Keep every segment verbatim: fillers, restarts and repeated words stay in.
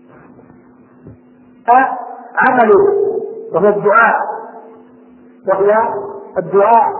عمله وهو الدعاء وهو الدعاء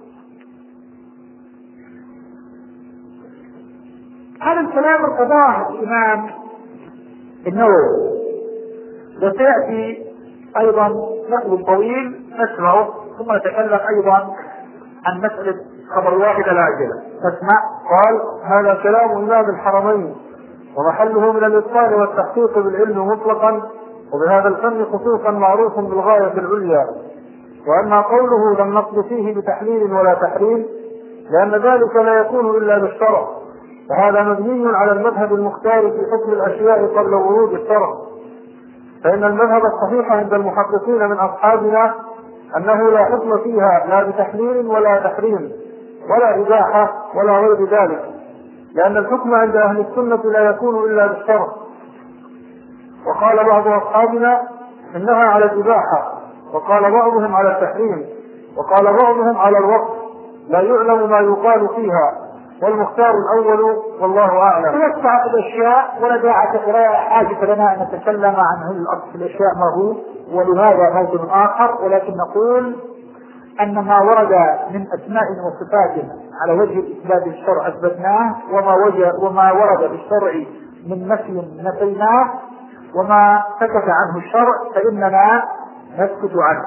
هذا الكلام ارتضاه الإمام النووي، وسيأتي أيضا نقل طويل نسمعه ثم نتكلم أيضا عن مسألة خبر واحد العاجلة. نسمع. قال: هذا كلام إمام الحرمين ومحله من الإتقان والتحقيق بالعلم مطلقا، وبهذا الفن خصوصا معروف بالغاية العليا، وأما قوله لم نقل فيه بتحليل ولا تحريم لأن ذلك لا يكون إلا بالشرع، وهذا مبني على المذهب المختار في حكم الأشياء قبل ورود الشرع، فإن المذهب الصحيح عند المحققين من أصحابنا أنه لا حكم فيها لا بتحليل ولا تحريم ولا إباحة ولا غير ذلك، لأن الحكم عند أهل السنة لا يكون إلا بالشرع. وقال بعض أصحابنا إنها على الإباحة، وقال بعضهم على التحريم، وقال بعضهم على الوقت لا يعلم ما يقال فيها، والمختار الأول والله أعلم. نسمع الأشياء ولا داعي حاجة لنا أن نتكلم عن هذه الأصل الأشياء ما هو ولهذا موضوع آخر، ولكن نقول أن ما ورد من أسماء وصفات على وجه الإثبات الشرع أثبتناه، وما, وما ورد بالشرع من نفي نفيناه، وما سكت عنه الشرع فإننا نسكت عنه.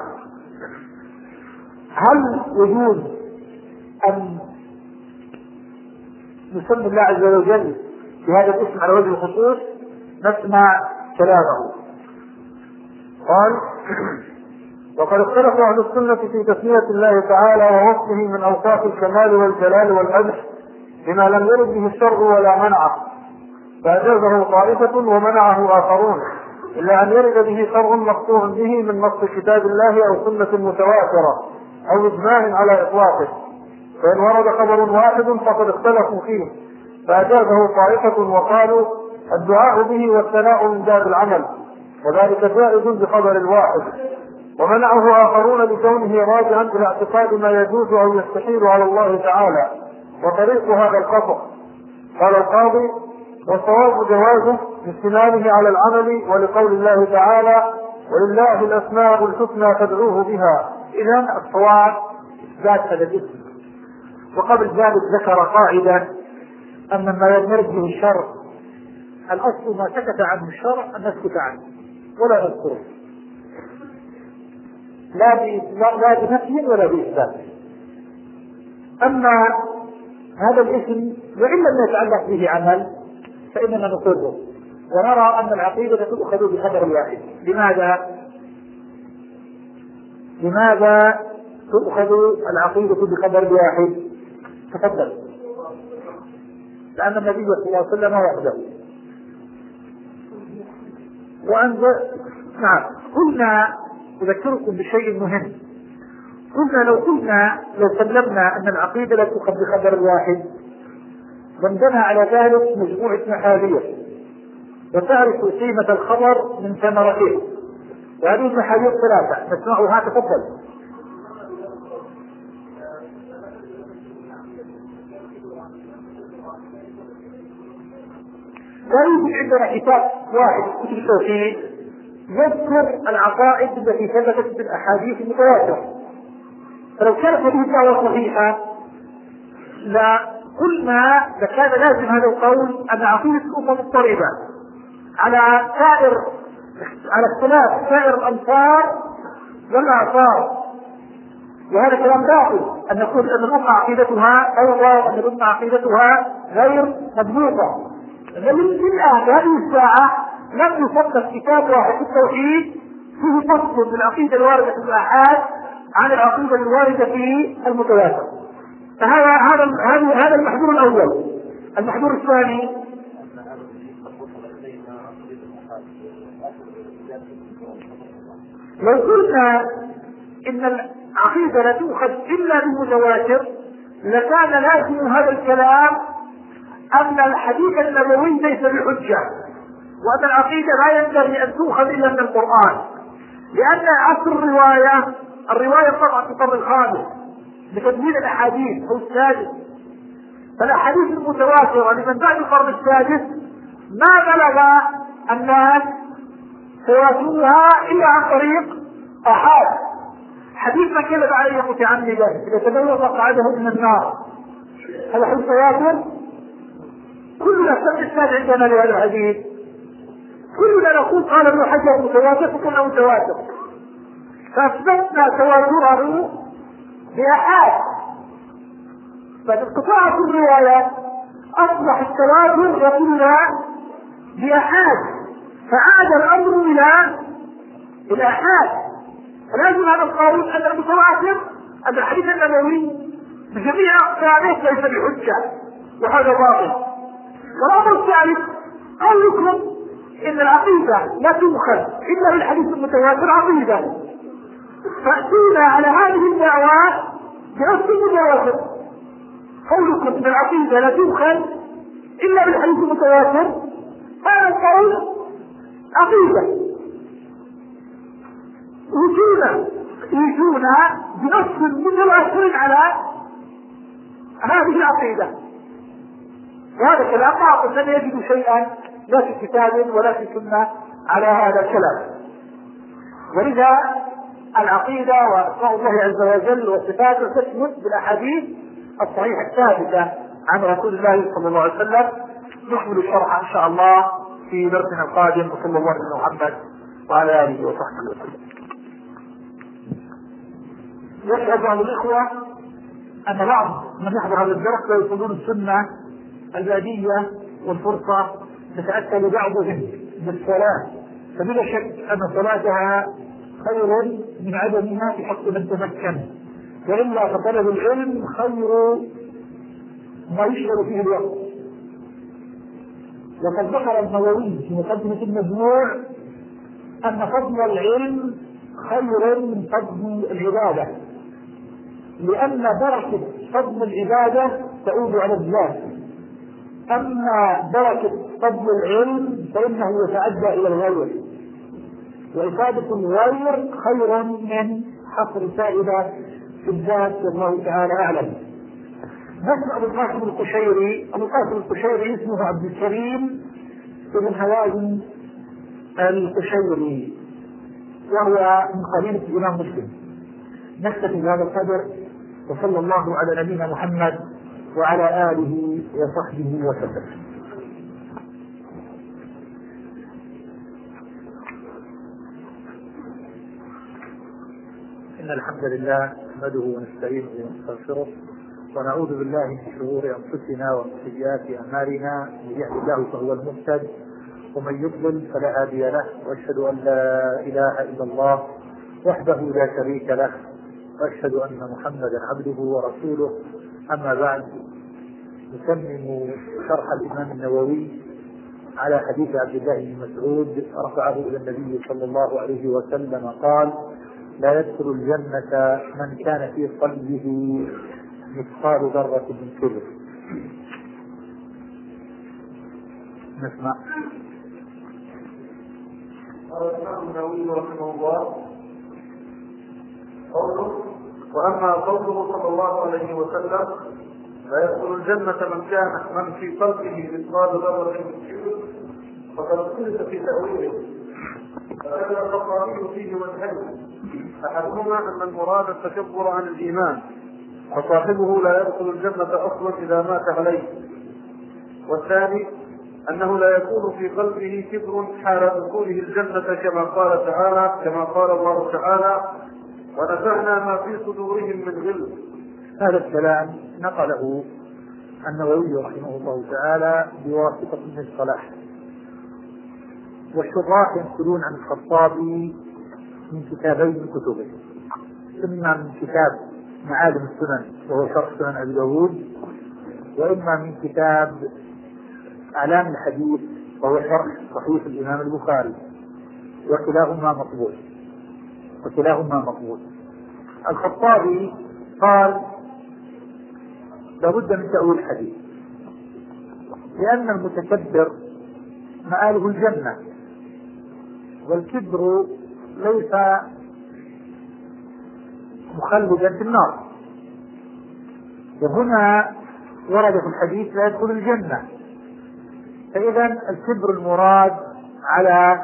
هل يجوز أن نسمي الله عز وجل بهذا الاسم على وجه الخصوص؟ نسمع كلامه. قال: وقد اختلف أهل السنة في تسمية الله تعالى ووصفه من أوصاف الكمال والجلال والمدح بما لم يرد به الشرع ولا منعه، فأجازه طائفة ومنعه آخرون، إلا أن يرد به شرع مقطوع به من نص كتاب الله أو سنة متواترة أو إجماع على إطلاقه، فإن ورد خبر واحد فقد اختلفوا فيه، فأجازه طائفة وقالوا الدعاء به والثناء من باب العمل، وذلك جائز بخبر الواحد، ومنعه آخرون لكونه راجعا إلى اعتقاد ما يجوز أو يستحيل على الله تعالى، وطريق هذا الخطأ. قال القاضي: والصواب جوازه باستنانه على العمل، ولقول الله تعالى: ولله الأسماء الحسنى فادعوه بها. إذن الصواب إثبات هذا الاسم. وقبل ذلك ذكر قاعدة أن ما يرد به الشرع الأصل ما سكت عنه الشرع أن نسكت عنه ولا نذكره، لا بنفي ولا بإثبات. أما هذا الاسم وإن لم يتعلق به عمل فإننا نقره، ونرى أن العقيدة تؤخذ بخبر واحد. لماذا؟ لماذا تؤخذ العقيدة بخبر واحد؟ تفضل. لأن النبي صلى الله عليه وسلم وحده. وأنزل نعم. قلنا أذكركم بشيء مهم. قلنا لو قلنا لو سلمنا أن العقيدة لا تؤخذ بخبر واحد وانبنى على ذلك مجموعة محاذير، وتعرف قيمة الخبر من ثمرته، وهذه المحاذير ثلاثة نسمعها. تفضل. لا يوجد عندنا كتاب واحد كتب التوحيد يذكر العقائد التي ثبتت بالاحاديث المتواتره، فلو كانت هذه الدعوه صحيحه لقلنا لكان لازم هذا القول ان عقيده الامه مضطربه على سائر على اختلاف سائر الامصار والاعصار، وهذا كلام باطل ان نقول ان الامه عقيدتها اوضى وان الامه عقيدتها غير مضبوطه. من الآن هذه الساعة لم يصدق كتاب واحد في التوحيد فيه فصل بالعقيدة الواردة في الآحاد عن العقيدة الواردة في المتواتر. فهذا هذا هذا هذا المحذور الأول. المحذور الثاني: لو قلنا إن العقيدة لا تؤخذ إلا بالمتواتر لكان لازم هذا الكلام أن الحديث النبوي ليس بحجة، وأن العقيدة لا ينبغي أن تؤخذ إلا من القرآن، لأن عصر الرواية الرواية طبعا في القرن الخامس بتدوين الأحاديث أو السادس، فالأحاديث المتواترة لمن بعد القرن السادس ما بلغ الناس سيأتونها إلا عن طريق آحاد. حديث من كذب علي متعمدا إذا تبلغ مقعده من النار، هذا حديث تواتر. كلنا سمعنا عندنا لهذا الحديث، كلنا نقول قال ابن حجر متواتر فكنا متواتر، فأثبتنا تواتره بآحاد. فانقطاع في الرواية أصبح التواتر يقولنا بآحاد، فعاد الأمر إلى الآحاد. فلازم هذا القول أن المتواتر أن الحديث النبوي بجميع أقسامه ليس بحجة، وهذا باطل. والأمر الثالث قولكم إن العقيدة لا تؤخذ إلا بالحديث المتواتر عقيدة، فأتينا على هذه الدعوات بنفس المتواتر. قولكم إن العقيدة لا تؤخذ إلا بالحديث المتواتر، هذا القول عقيدة. يجونا يجونا بنص متواتر على هذه العقيدة، وهذا كلام باطل، لم يجد شيئا لا في كتاب ولا في سنة على هذا الكلام. ولذا العقيدة وأسماء الله عز وجل وصفاته تثبت بالأحاديث الصحيحة الثابتة عن رسول الله صلى الله عليه وسلم. نكمل الشرح إن شاء الله في درسنا القادم، وصلى الله على محمد وعلى آله وصحبه وسلم. يشهد بعض الإخوة أن بعض من يحضر هذا الدرس لا يصلون السنة البادية والفرصة تتأكد بعضهم بالصلاة، فبلا شك أن صلاتها خير من عدمها في حق من تمكن، وإلا فطلب العلم خير ما يشغل فيه الوقت. وقد ذكر النووي في مقدمة المجموع أن فضل العلم خير من فضل العبادة، لأن بركة فضل العبادة تعود على الذات، أما بركة فضل العلم فإنه يتعدى إلى الغير، وإفادة الغير خير من حصر فائدة في الذات، والله تعالى أعلم. نسمع أبو القاسم القشيري. أبو القاسم القشيري اسمه عبد الكريم بن هوازن القشيري، وهو من قبيلة الإمام مسلم. نكتفي بهذا القدر، وصلى الله على نبينا محمد وعلى آله وصحبه وسلم. إن الحمد لله نحمده ونستعينه ونستغفره، ونعوذ بالله من شرور أنفسنا ومن سيئات أعمالنا. من يهد الله فهو المهتد، ومن يضلل فلا هادي له، وأشهد أن لا إله إلا الله وحده لا شريك له، وأشهد أن محمدا عبده ورسوله. أما بعد، نتمم شرح الإمام النووي على حديث عبد الله بن مسعود رفعه إلى النبي صلى الله عليه وسلم قال: لا يدخل الجنة من كان في قلبه مثقال ذرة من كبر. نسمع. قال الإمام النووي رحمه الله: قوله: وأما قوله صلى الله عليه وسلم لا يدخل الجنة من كان من في قلبه مثقال ذرة من كبر، فقد اختلف في تأويله، فكذا الخطابي فيه وجهين: أحدهما أن المراد التكبر عن الإيمان، وصاحبه لا يدخل الجنة أصلا إذا مات عليه، والثاني أنه لا يكون في قلبه كبر حال دخوله الجنة، كما قال تعالى كما قال الله تعالى: ونزعنا ما في صدورهم من غل. هذا الكلام نقله النووي رحمه الله تعالى بواسطة ابن الصلاح، والشراح ينقلون عن الخطابي من كتابين من كتبه، إما من كتاب معالم السنن وهو شرح سنن أبي داود، وإما من كتاب أعلام الحديث وهو شرح صحيح الإمام البخاري، وكلاهما مقبول وكلاهما مقبول. الخطابي قال: لابد من تأويل الحديث، لأن المتكبر مآله الجنة، والكبر ليس مخلدا في النار، وهنا ورد في الحديث لا يدخل الجنة، فإذا الكبر المراد على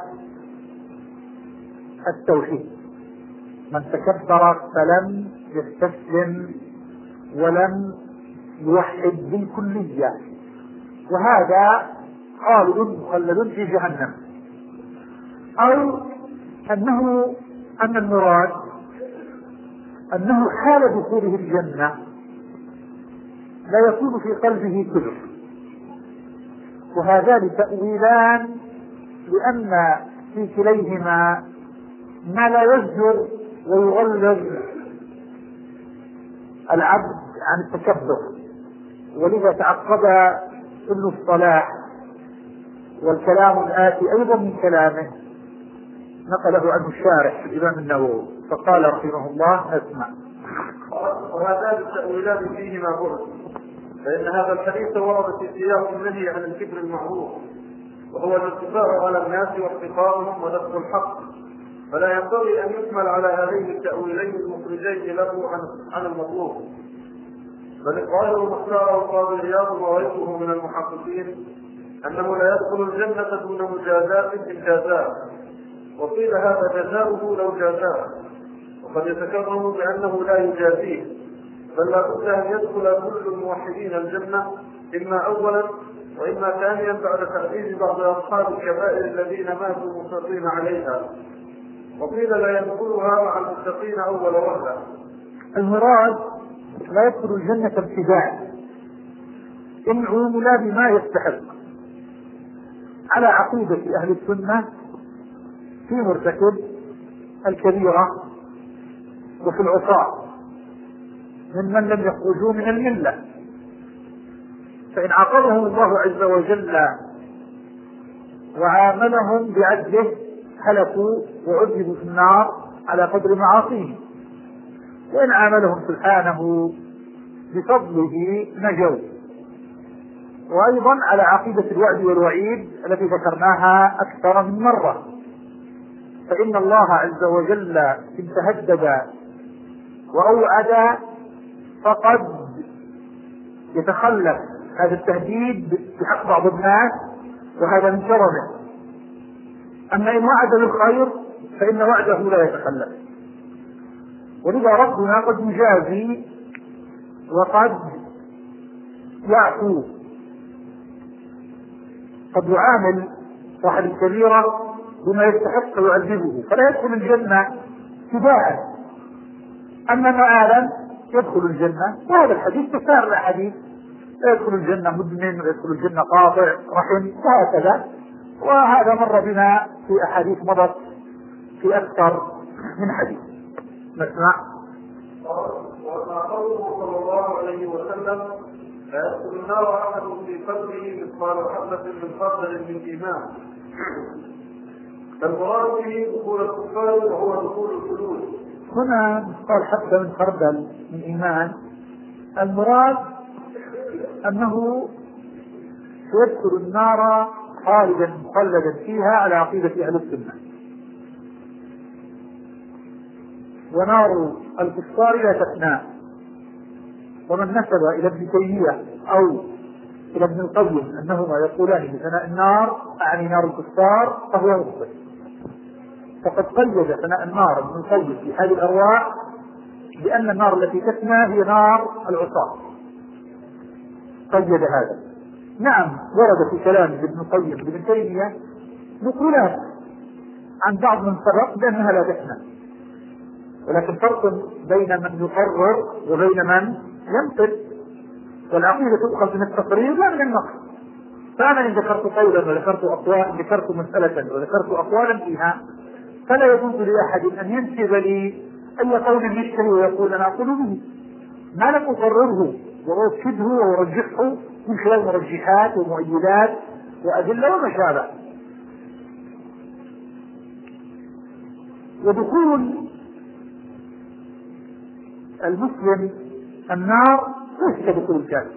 التوحيد، من تكبر فلم يستسلم ولم يوحد بالكلية، وهذا خالد مخلد في جهنم. أو أنه أن المراد أنه حال دخوله الجنة لا يكون في قلبه كبر، وهذان تأويلان لأن في كليهما ما لا يزجر ويغلظ العبد عن التكبر. ولذا تعقب ابن الصلاح والكلام الآتي أيضا من كلامه نقله عنه الشارح الإمام النووي فقال رحمه الله: اسمع. وهذان التأويلان فيهما بعد، فإن هذا الحديث ورد في سياق النهي عن الكبر المعروف، وهو الارتفاع على الناس واحتقارهم ونفس الحق، فلا ينبغي أن يحمل على هذين التأويلين المخرجين له عن عن المطلوب، بل الظاهر المختار القاضي عياض وغيره من المحققين أنه لا يدخل الجنة دون مجازاة بالجزاء، وقيل هذا جزاؤه لو جازاه، وقد يتكرر بأنه لا يجازيه، بل لا بد أن يدخل كل الموحدين الجنة إما أولا وإما ثانيا بعد تأديب بعض أصحاب الكبائر الذين ماتوا مصرين عليها، وقيل لا يدخلها مع المتقين أول وهلة. المراد لا يدخل الجنة ابتداء إن عومل بما يستحق على عقيدة أهل السنة في مرتكب الكبيرة وفي العصاة ممن لم يخرجوا من الملة، فإن عاقبهم الله عز وجل وعاملهم بعدله هلكوا وعذبوا في النار على قدر معاصيهم، وإن عاملهم سبحانه بفضله نجوا. وأيضا على عقيدة الوعد والوعيد التي ذكرناها أكثر من مرة، فإن الله عز وجل إن تهدد وأوعد فقد يتخلف هذا التهديد بحق بعض الناس، وهذا من كرمه. أما إن وعد بالخير فإن وعده لا يتخلف، ولذا ربنا قد يجازي وقد يعفو، قد يعامل صاحب الكبيرة بما يستحق ويعذبه فلا يدخل الجنة ابتداء. أما مآلا يدخل الجنة، وهذا الحديث تسار الأحاديث: لا يدخل الجنة مدمن ويدخل الجنة قاطع رحم وهكذا، وهذا مر بنا في أحاديث مضت في أكثر من حديث. نسمع. وما قوله صلى الله عليه وسلم: لا يدخل النار أحد في قلبه مثقال حبة من خردل من إيمان، فالمراد به دخول الكفار وهو دخول الخلود. هنا مثقال حبة من خردل من إيمان، المراد أنه يدخل النار خالدا مخلدا فيها على عقيدة أهل السنة، ونار الكفار لا تفنى. ومن نسب إلى ابن تيمية أو إلى ابن القيم أنهما يقولان بفناء النار أعني نار الكفار فهو مخطئ، فقد قيد فناء النار ابن القيم في هذه الأرواح بأن النار التي تفنى هي نار العصاة، قيد هذا. نعم ورد في كلام ابن القيم ابن تيمية نقولات عن بعض من سبق بأنها لا تفنى، ولكن فرق بين من يقرر وبين من ينقل، والعقيدة تؤخذ من التقرير لا من النقل. فأنا إن ذكرت قولا وذكرت أقوالا ذكرت مسألة وذكرت أقوالا فيها فلا يجوز لأحد أن ينسب لي أي قول يشتري ويقول أنا أقول به ما لم أقرره وأرشده وأرجحه من خلال مرجحات ومؤيدات وأدلة وما شابه. ودخول المسلم النار ليس كدخول الكافر،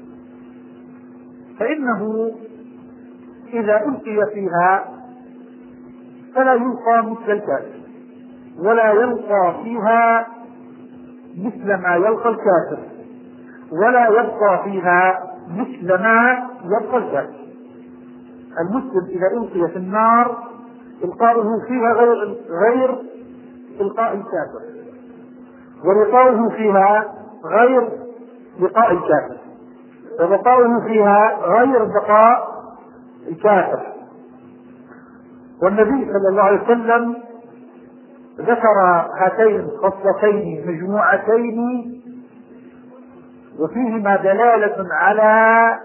فإنه إذا ألقي فيها فلا يلقى مثل الكافر، ولا يلقى فيها مثل ما يلقى الكافر، ولا يبقى فيها مثل ما يبقى الكافر. المسلم إذا ألقي في النار إلقاؤه فيها غير غير إلقاء الكافر، ولقاؤه فيها غير لقاء الكافر، وبقاؤه فيها غير بقاء الكافر. والنبي صلى الله عليه وسلم ذكر هاتين الخصلتين مجموعتين وفيهما دلالة على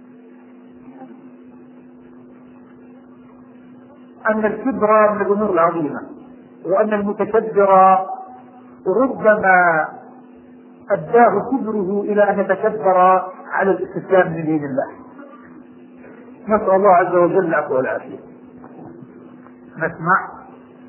أن الكبر من الأمور العظيمة، وأن المتكبر ربما أداه كبره إلى أن يتكبر على الاستسلام من دين الله. نسأل الله عز وجل العفو والعافية. نسمع.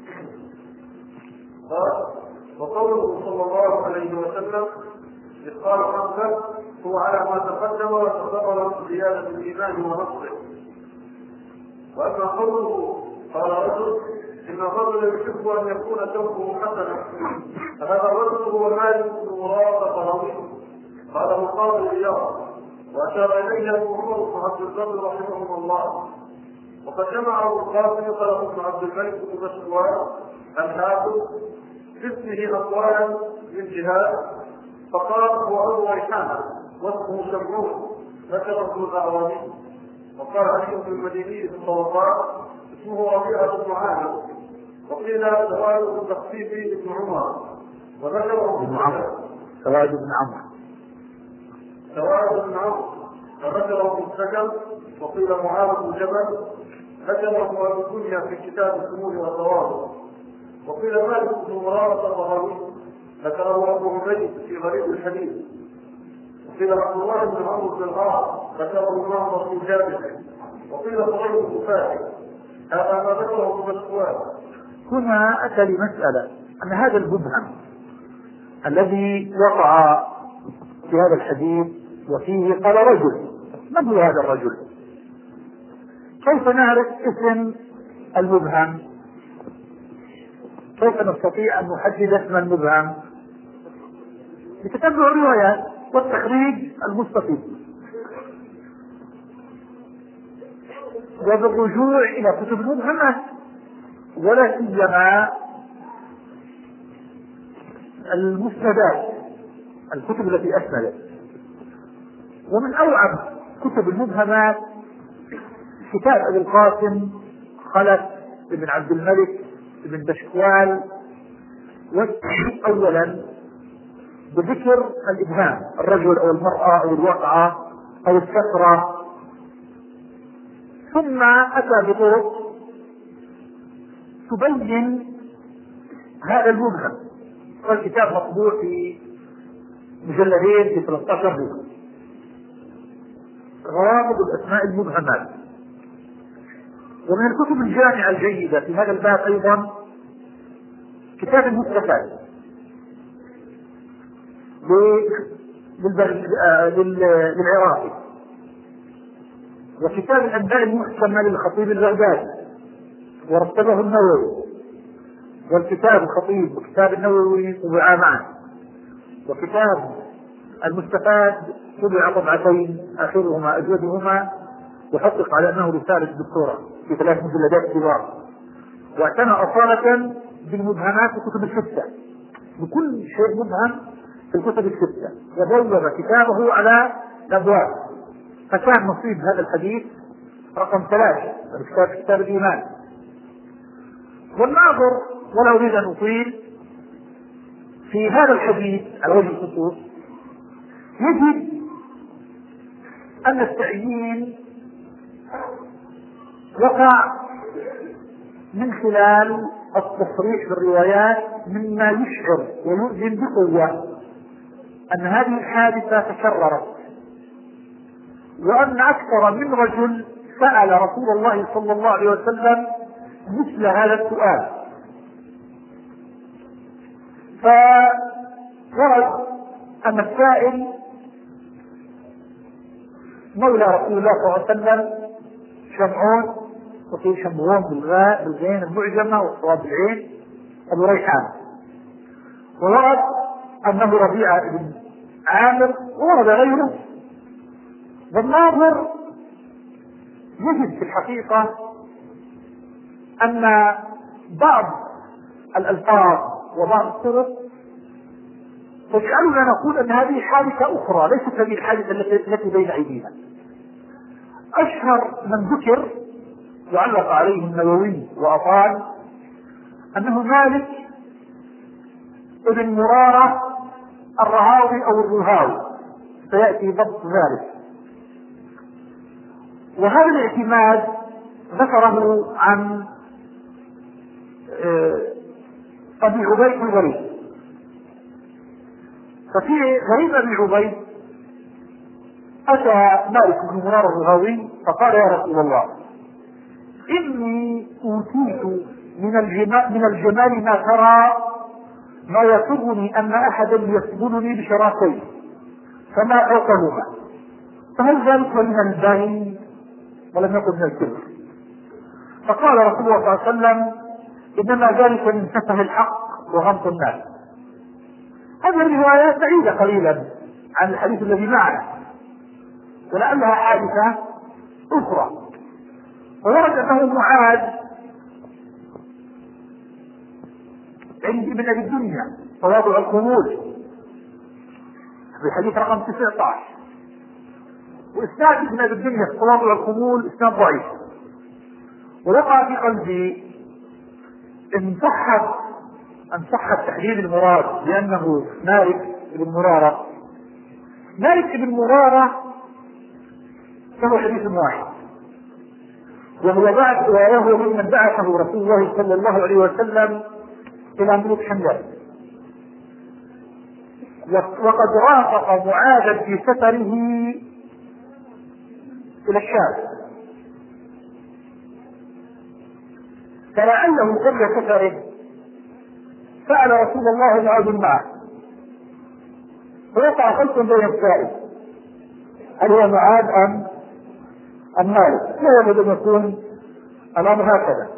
وقوله صلى الله عليه وسلم إذ قال حمزة هو على ما تقدم وتقرر من زيادة الإيمان ونصره. وأما قوله قال رجل إن الرجل يحب أن يكون ثوبه حسنا، فهذا الرجل هو مالك بن مراد قروي قاله القاضي عياض، وأشار إليه أبو عمر بن عبد البر رحمه الله. وقد جمعه القاضي قاله ابن عبد الملك بن مسروان الحافظ باسمه أقوالا من جهاد، فقال هو أبو ريحانة واسمه شمعون ذكر ابن الأعرابي. وقال علي بن المديني في الطبقات اسمه ربيعة بن عامر، وقيل سواد بن تخفيف بن عمر، وذكره ابن عمر سواد بن عمر سواد بن عمر وذكره ابن السكن، وقيل معاذ بن جبل، ذكره ابن الدنيا في كتاب السمو والضوابط. وقيل مالك بن مرارة الرهوي، ذكره ابو عبيد في غريب الحديث. وقيل عبد الله بن عمرو بن العاص، ذكره النهضة في جابر. وقيل صغير بن فاحش، هذا ما ذكره ابن مسعود. هنا أتى لمسألة أن هذا المبهم الذي وقع في هذا الحديث وفيه قال رجل، من هو هذا الرجل؟ كيف نعرف اسم المبهم؟ كيف نستطيع أن نحدد اسم المبهم؟ بتتبع الروايات والتخريج المستفيض وبالرجوع إلى كتب المبهمات، ولا سيما المسندات، الكتب التي أسندت. ومن أوعب كتب المبهمات كتاب أبي القاسم خلف بن عبد الملك بن بشكوال، والتحديد أولا بذكر الإبهام، الرجل أو المرأة أو الوقعة أو السفرة، ثم أتى بطرق تبين هذا المبهم. والكتاب مطبوع في مجلدين في ثلاثة عشر جزء، غرابة الأسماء المبهمات. ومن الكتب الجامعة الجيدة في هذا الباب أيضا كتاب المستفاد للعراقي، وكتاب الأنباء المحكمة للخطيب البغدادي ورتبه النووي، والكتاب الخطيب وكتاب النووي طبعا معا، وكتاب المستفاد طبع طبعتين آخرهما أجودهما، وحقق على أنه رسالة دكتوراه في ثلاث مجلدات كبار. واعتنى أصالة بالمبهمات في الكتب الستة، بكل شيء مبهم في الكتب الستة، وبوب كتابه على الأبواب. فكان نصيب هذا الحديث رقم ثلاثة، كتاب كتاب الإيمان. والناظر ولا أريد أن أطيل في هذا الحديث على وجه الخصوص يجد أن التعيين وقع من خلال التصريح بالروايات مما يشعر ويؤذن بقوة أن هذه الحادثة تكررت، وأن أكثر من رجل سأل رسول الله صلى الله عليه وسلم مثل هذا السؤال. فورد أن السائل مولى رسول الله صلى الله عليه وسلم شمعون، وفي شمعون بالغاء بالغين المعجمة والصواب بالعين أبو ريحان، وورد أنه ربيعة بن عامر، وورد غيره. والناظر يجد في الحقيقة أن بعض الألفاظ وبعض الطرق تجعلنا نقول أن هذه حادثة أخرى ليست هذه الحادثة التي بين أيدينا. أشهر من ذكر وعلق عليه النووي وأطال أنه مالك ابن مرارة الرهاوي أو الرهاوي، سيأتي ضبط ذلك. وهذا الاعتماد ذكره عن أبي عبيد الغريب. ففي غريب أبي عبيد أتى مالك بن مرارة الرهاوي فقال يا رسول الله إني أوتيت من الجمال, من الجمال ما ترى ما يسرني أن أحدا يسبلني بشراكين فما فوقهما، فهل ذلك من البين ولم يكن من الكبر؟ فقال رسول الله صلى الله عليه وسلم إنما ذلك من سفه الحق وغمط الناس. هذه الرواية بعيدة قليلا عن الحديث الذي معنا ولعلها حادثة أخرى. وورد أنه معاذ عند ابن أبي الدنيا تواضع القبول في الحديث رقم تسعة عشر، وإسناد ابن أبي الدنيا في تواضع القبول إسناد ضعيف. ووقع في قلبي إن صحت أن صحت تحديد المراد لأنه مالك بن مرارة. مالك بن مرارة فهو حديث واحد، وهو بعد وهو ممن بعثه رسول الله صلى الله عليه وسلم إلى ملك حمدان، وقد رافق معاذا في سفره إلى الشام، فلعله قبل سفره سأل رسول الله معاذ معه، فوقع خلط بين السائل هل هو معاذ أم أم مالك؟ لا يجب أن يكون الأمر هكذا.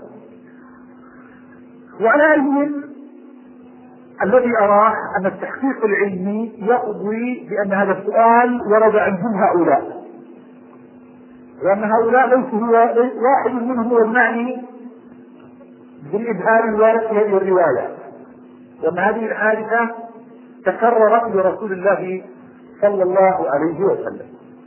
وعلى أي الذي أراه أن التحقيق العلمي يقضي بأن هذا السؤال ورد عندهم هؤلاء، وأن هؤلاء ليس هو واحد منهم هو المعني بالإبهام الوارد في هذه الرواية، وأن هذه الحادثة تكررت لرسول الله صلى الله عليه وسلم.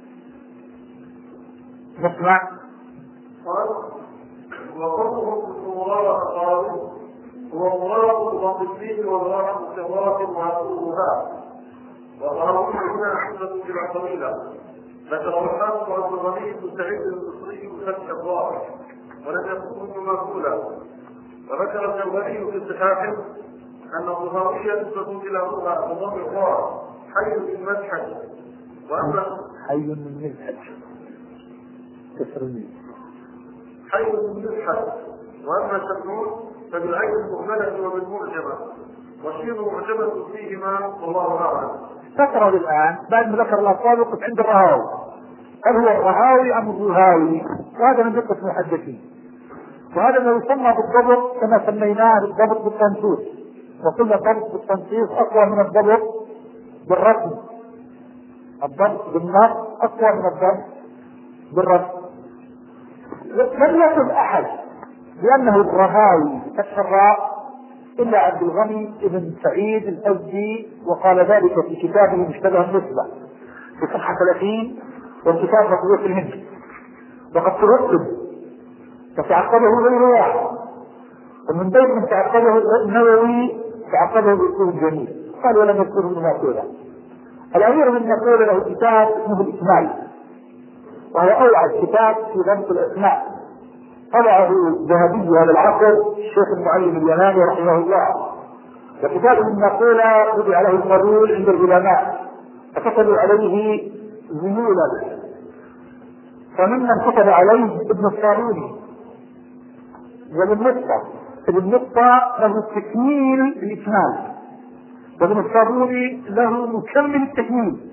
نسمع. قال وقوله المرارة قالوا هو مرارة المنطقين ومرارة الشوارع وعطوها، وقالوا هنا حملة جمع طويلة. ذكر الحافظ عبد الغني بن سعيد المصري فتح الظاهر ولم يكن مقولا. وذكر الجوهري في الصحاح أن الظهرية نسبة إلى روها بضم الظاهر حي من مدحج، وأما حي من مدحج كسر الميم حي من مدحج، وأما التنون فبالعين المهملة وبالمعجمة، والشين معجمة فيهما والله أعلم. تقرأ الآن بعد ما ذكر الأطفال وقف عند الرهاوي، هل هو الرهاوي أم الرهاوي؟ وهذا من دقة المحدثين، وهذا ما يسمى بالضبط كما سميناه بالضبط بالتنصيص، وكل ضبط بالتنصيص أقوى من الضبط بالرسم. الضبط بالنص أقوى من الضبط بالرسم. لم يقل أحد بأنه الرهاوي فتح الراء إلا عبد الغني بن سعيد الأزدي، وقال ذلك في كتابه مشتبه النسبة في صفحة ثلاثين والكتاب مطبوع في الهند، وقد ترتب فتعقبه غير واحد، ومن بين من تعقبه النووي تعقبه بأسلوب جميل قال ولم يذكره المعقولة. الأمير من نقول له كتاب اسمه الإكمال، وهو أوعد كتاب في ضبط الأسماء، طبعه الذهبي هذا العصر الشيخ المعلم اليماني رحمه الله، وكتابه النقولة وضع له المرول عند العلماء فكتبوا عليه زميلا، فممن كتب عليه ابن الصابوني وابن نقطة. ابن نقطة له التكميل الإكمال، وابن الصابوني له مكمل التكميل،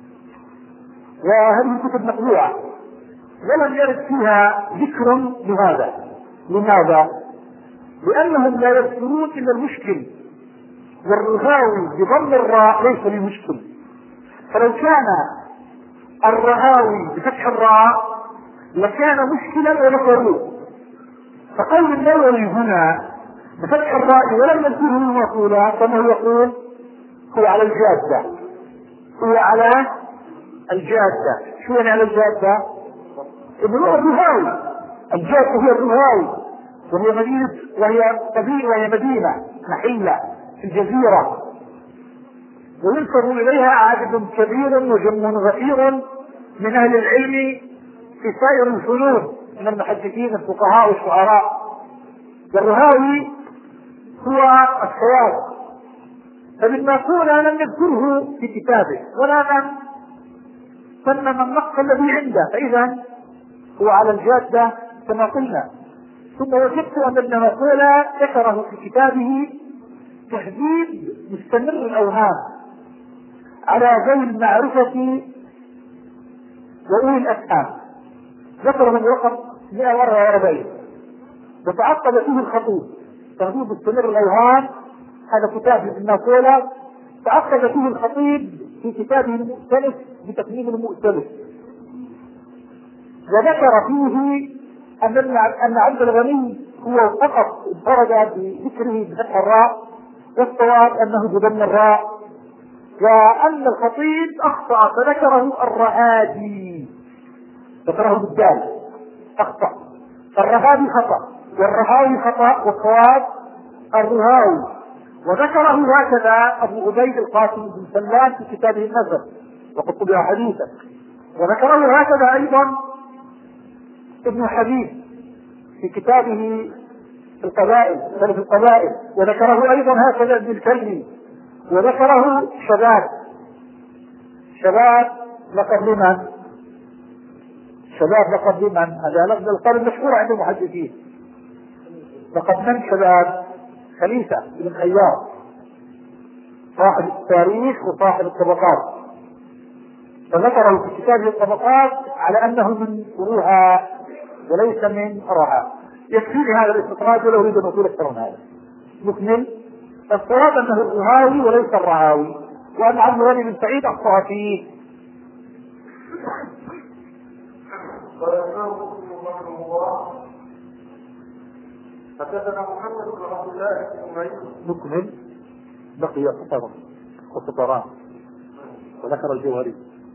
وهذه الكتب مطبوعة ولم يرد فيها ذكر لهذا. لماذا؟ لأنهم لا يذكرون إلا المشكل، والرهاوي بضم الراء ليس بمشكل، فلو كان الرهاوي بفتح الراء لكان مشكلا ومكروه. فقول النووي هنا بفتح الراء ولم يذكره المقولة كما يقول هو على الجادة، هو على الجادة. شو يعني على الجادة؟ ابن الرهاوي، الجادة هي الرهاوي، وهي مدينة وهي قبيلة وهي مدينة محلة في الجزيرة، وينسب إليها عدد كبير وجم غفير من أهل العلم في سائر الفنون من المحدثين الفقهاء والشعراء. والرهاوي هو الصواب، فبالمقولة لم يذكره في كتابه ولا من سمى النقص الذي عنده، فإذا هو على الجادة كما قلنا. ثم وجدت أن ابن مقولة ذكره في كتابه تهذيب مستمر الأوهام على ذوي المعرفة وأولي الأفهام، ذكر من رقم مئة وأربعين، وتعقب فيه الخطيب تهذيب مستمر الأوهام، هذا كتاب ابن مقولة تعقب فيه الخطيب في كتابه المؤتلف بتقديم المؤتلف، وذكر فيه أن أن عبد الغني هو فقط انفرد بذكره بفتح الراء، والصواب أنه بضم الراء، وأن الخطيب أخطأ فذكره الرهادي، ذكره بالدال أخطأ، فالرهادي خطأ والرهاوي خطأ والصواب الرهاوي، وذكره هكذا أبو عبيد القاسم بن سلام في كتابه النزل وقد طبع حديثا، وذكره هكذا أيضا ابن حبيب في كتابه القبائل ثلاث القبائل، وذكره أيضا هكذا ابن الكلبي، وذكره شباب شباب لقب لمن؟ شباب لقب لمن؟ هذا لفظ القول المشهور عند المحدثين، لقب من شباب؟ خليفة بن خياط صاحب التاريخ وصاحب الطبقات، فذكره في كتابه الطبقات على أنه من فروها وليس من أراها. يكفي هذا الاستطراد ولو يريد أن نقول أكثر من هذا. نكمل. الصواب أنه الرهاوي وليس الرهاوي، وأن عبد الغني بن سعيد أخطأ فيه. حدثنا محمد بن عبد الله بن أمير. نكمل. بقي سطر وسطران وذكر الجوهري.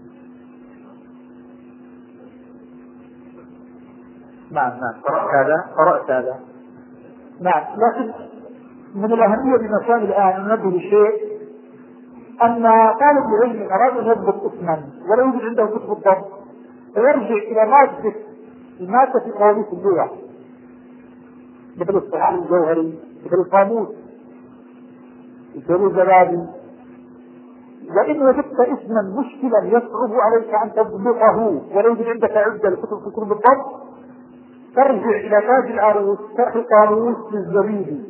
نعم نعم قرأت هذا قرأت هذا نعم. لكن من الأهمية بمكان الآن ننبه لشيء، أن طالب العلم أراد أن يضبط اسما ولا يوجد عنده كتب الضبط، فيرجع إلى مادة المادة في قواميس اللغة مثل الصحاح الجوهري، مثل القاموس الفيروز الزبادي. وإن وجدت اسما مشكلا يصعب عليك أن تضبطه ولا يوجد عندك عدة لكتب في كتب الضبط، ترجع إلى تاج العروس شرح القاموس للزبيدي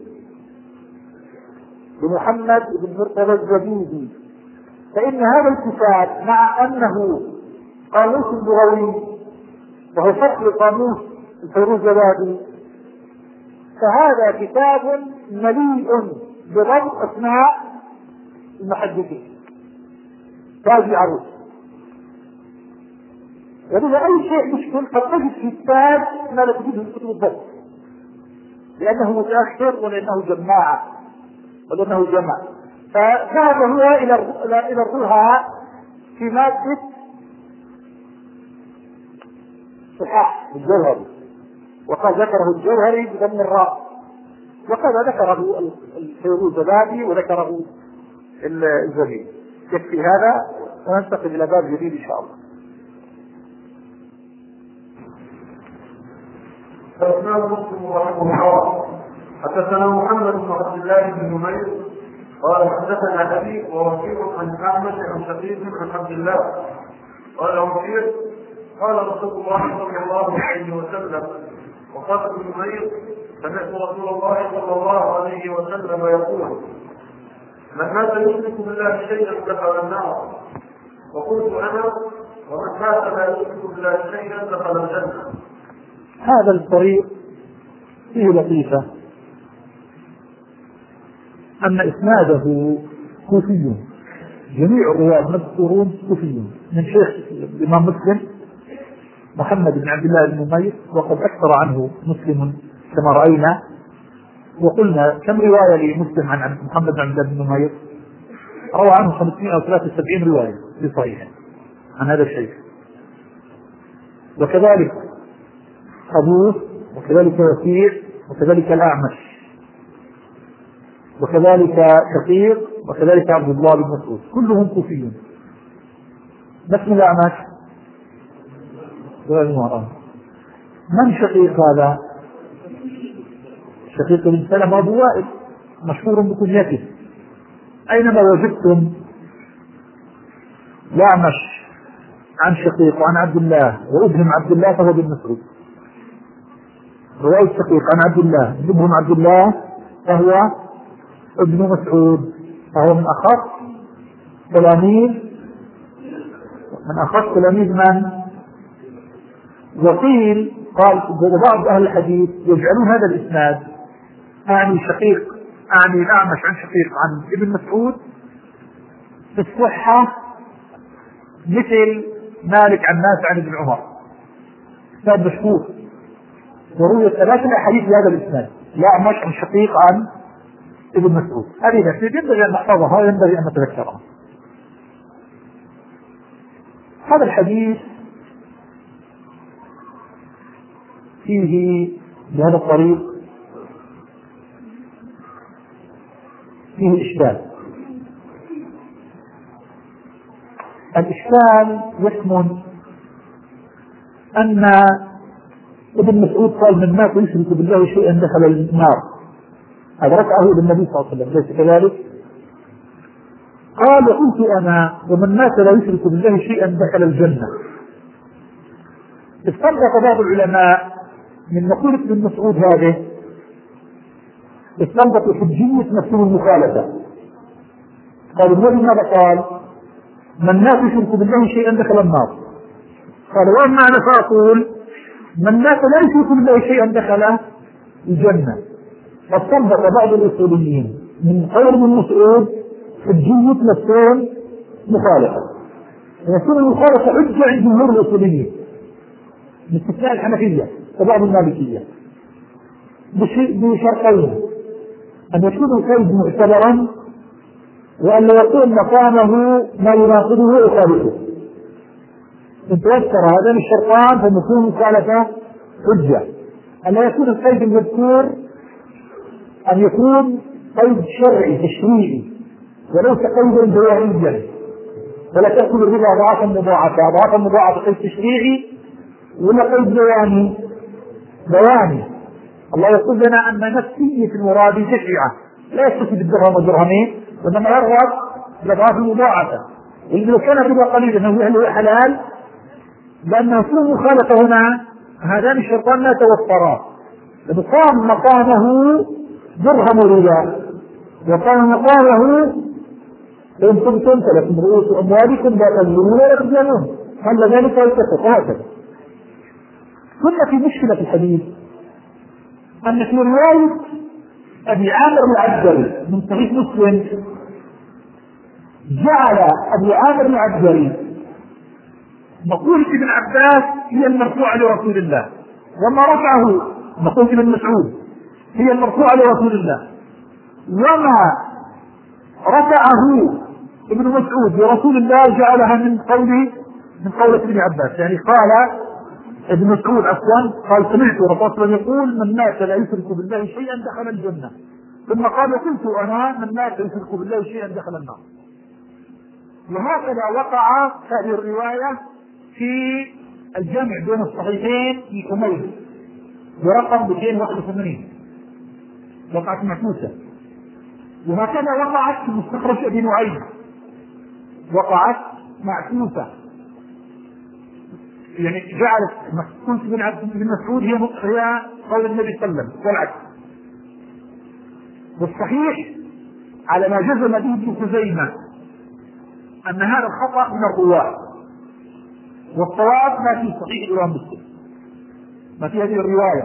لمحمد بن مرتضى الزبيدي، فإن هذا الكتاب مع أنه قاموس لغوي وهو شرح لقاموس الفيروز الزبادي، فهذا كتاب مليء بضبط أسماء المحدثين تاج العروس. ولذا أي شيء مشكل قد تجد في التاج ما لا تجده في كتب الضبط، لأنه متأخر ولأنه جماعة ولأنه جمع. فذهب هو إلى إلى الرها في مادة صحاح الجوهري، وقد ذكره الجوهري بضم الراء، وقد ذكره الفيروز الزبادي وذكره الزبيدي. يكفي هذا وننتقل إلى باب جديد إن شاء الله. فإمام مسلم رحمه الله حدثنا محمد بن عبد الله بن نمير قال حدثنا حبيب ووكيع عن أعمش عن شقيق عن عبد الله قال وكيع قال رسول الله صلى الله عليه وسلم، وقال ابن نمير سمعت رسول الله صلى الله عليه وسلم يقول: من مات يشرك بالله شيئا دخل النار. وقلت أنا: ومن مات لا يشرك بالله شيئا دخل الجنة. هذا الطريق فيه لطيفة أن إسناده كوفي، جميع الرواة المذكورون كوفيون من شيخ الإمام مسلم محمد بن عبد الله بن نمير، وقد أكثر عنه مسلم كما رأينا. وقلنا كم رواية لمسلم عن محمد بن عبد الله بن نمير؟ روى عنه خمسمائة وثلاثة وسبعين رواية في صحيحه عن هذا الشيخ. وكذلك أبوه، وكذلك وكيع، وكذلك الأعمش، وكذلك شقيق، وكذلك عبد الله بن مسعود، كلهم كوفيون. ما اسم الأعمش؟ من شقيق هذا؟ شقيق بن سلمة أبو وائل، مشهور بكنيته. أينما وجدتم الأعمش عن شقيق وعن عبد الله وابن عبد الله فهو بن مسعود. رواية شقيق عن عبد الله ابن عبد الله فهو ابن مسعود، فهو من أخص تلاميذ من أخص تلاميذ من؟ وقيل قال بعض أهل الحديث يجعلون هذا الإسناد أعني شقيق أعني الأعمش عن شقيق عن ابن مسعود في الصحة مثل مالك عن نافع عن ابن عمر، إسناد مشهور وروي ثلاثة أحاديث بهذا الإسناد، الأعمش عن شقيق عن ابن مسعود. هذه الأسئلة ينبغي أن نحفظها، ينبغي أن نتذكرها. هذا الحديث فيه بهذا الطريق فيه إشكال. الإشكال يكمن أن ابن مسعود قال من مات يشرك بالله شيئا دخل النار، هذا رفعه إلى النبي صلى الله عليه وسلم، ليس كذلك؟ قال وقلت أنا ومن مات لا يشرك بالله شيئا دخل الجنة. استنبط بعض العلماء من مقولة ابن مسعود هذه استنبطوا حجية مفهوم المخالفة. قالوا النبي ماذا قال؟ من مات يشرك بالله شيئا دخل النار. قال وأما أنا فأقول من مات لا يشرك بالله شيئا دخل الجنة. فاستنبط بعض الأصوليين من قول ابن مسعود حجية مفهوم مخالفة. مفهوم المخالفة حجة عند جمهور الأصوليين باستثناء الحنفية وبعض المالكية بشرطين: أن يكون القيد معتبرا، وأن لا يكون مقامه ما يناقضه ويخالفه. إن توفر هذان الشرطان فمفهوم المخالفة حجة. أن لا يكون القيد المذكور أن يكون قيد شرعي تشريعي وليس قيدا بيانيا، ولا تأكل الربا أضعافا مضاعفة. أضعافا مضاعفة قيد تشريعي ولا قيد بياني بياني. الله يقول لنا أن نفسية المراد تشريعة لا يكتفي بالدرهم والدرهمين، وإنما يرغب بالأضعاف المضاعفة. إذا كان ربا قليلا هو حلال، لأنه في مخالفة هنا هذان الشرطان لا توفرا. فقام مقامه درهم ربا، وقام مقامه إن كنتم فلكم رؤوس أموالكم لا تظلمون ولا تظلمون، هل ذلك يتفق هكذا. كنا في مشكلة في الحديث أن في رواية أبي عامر العجلي من صحيح مسلم جعل أبي عامر العجلي مقولة ابن عباس هي المرفوعة لرسول الله، وما رفعه مقولة ابن مسعود هي المرفوعة لرسول الله، وما رفعه ابن مسعود لرسول الله جعلها من قوله من قولة ابن عباس. يعني قال ابن مسعود عفوا قال سمعت رسول الله يقول من مات لا يشرك بالله شيئا دخل الجنة، ثم قال قلت أنا من مات يشرك بالله شيئا دخل النار. وهكذا وقع هذه الرواية في الجمع بين الصحيحين في حميد برقم مئتين وواحد وثمانين، وقعت معكوسة. وهكذا وقعت في مستخرج ابي نعيم، وقعت معكوسة، يعني جعلت مقولة بن عبد بن مسعود هي هي قول النبي صلى الله عليه وسلم والعكس. والصحيح على ما جزم به ابن خزيمة أن هذا الخطأ من الرواة، والصواب ما في صحيح الإمام مسلم، ما في هذه الرواية.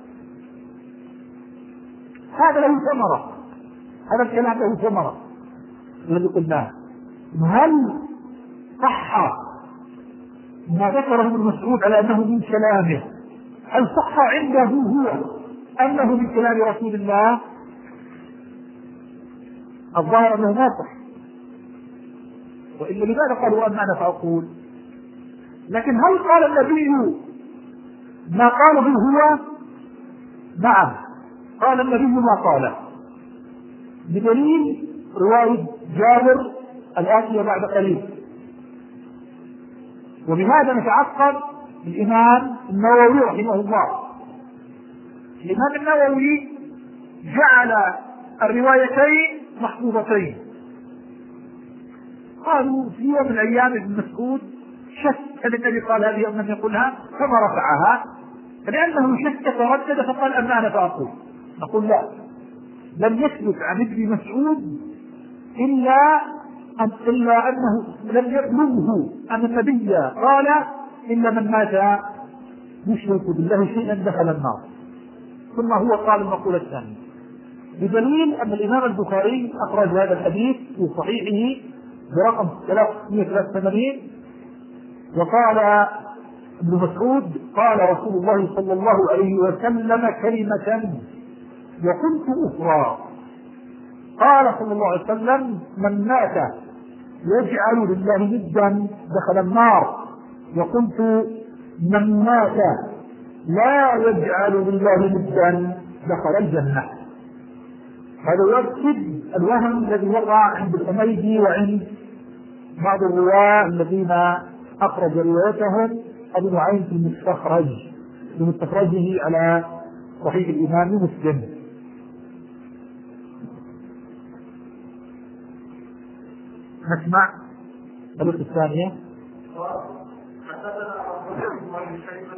هذا له ثمرة، هذا الكلام له ثمرة الذي قلناه. هل صح ما ذكره ابن مسعود على أنه من كلامه، هل صح عنده هو أنه من كلام رسول الله؟ الظاهر أنه ما صح، وإلا لماذا قالوا أما أنا فأقول؟ لكن هل قال النبي ما قاله هو؟ نعم، قال النبي ما قاله، بدليل رواية جابر الآتية بعد قليل. وبهذا نتعقب الإمام النووي رحمه الله. الإمام النووي جعل الروايتين محفوظتين. قالوا في يوم من الأيام ابن مسعود شك هل النبي قال هذه أم لم يقلها فما رفعها، فلأنه شك تردد فقال أما أنا فأقول. نقول لا، لم يثبت عن ابن مسعود إلا أن إلا أنه لم يبلغه أن النبي قال إلا من مات يشرك بالله شيئا دخل النار، ثم هو قال المقولة الثانية، بدليل أن الإمام البخاري أخرج هذا الحديث في صحيحه برقم ثلاثمائة وثلاثة وثمانين، وقال ابن مسعود قال رسول الله صلى الله عليه وسلم كلمة وقلت أخرى، قال صلى الله عليه وسلم من مات يجعل لله ندا دخل النار، وقلت من مات لا يجعل لله ندا دخل الجنة. هذا يؤكد الوهم الذي وقع عند الحميدي وعند بعض الرواة الذين أخرج روايتهم أبو نعيم في المستخرج بمستخرجه على صحيح الإمام مسلم. نسمع الطريقة الثانية. حدثنا أبو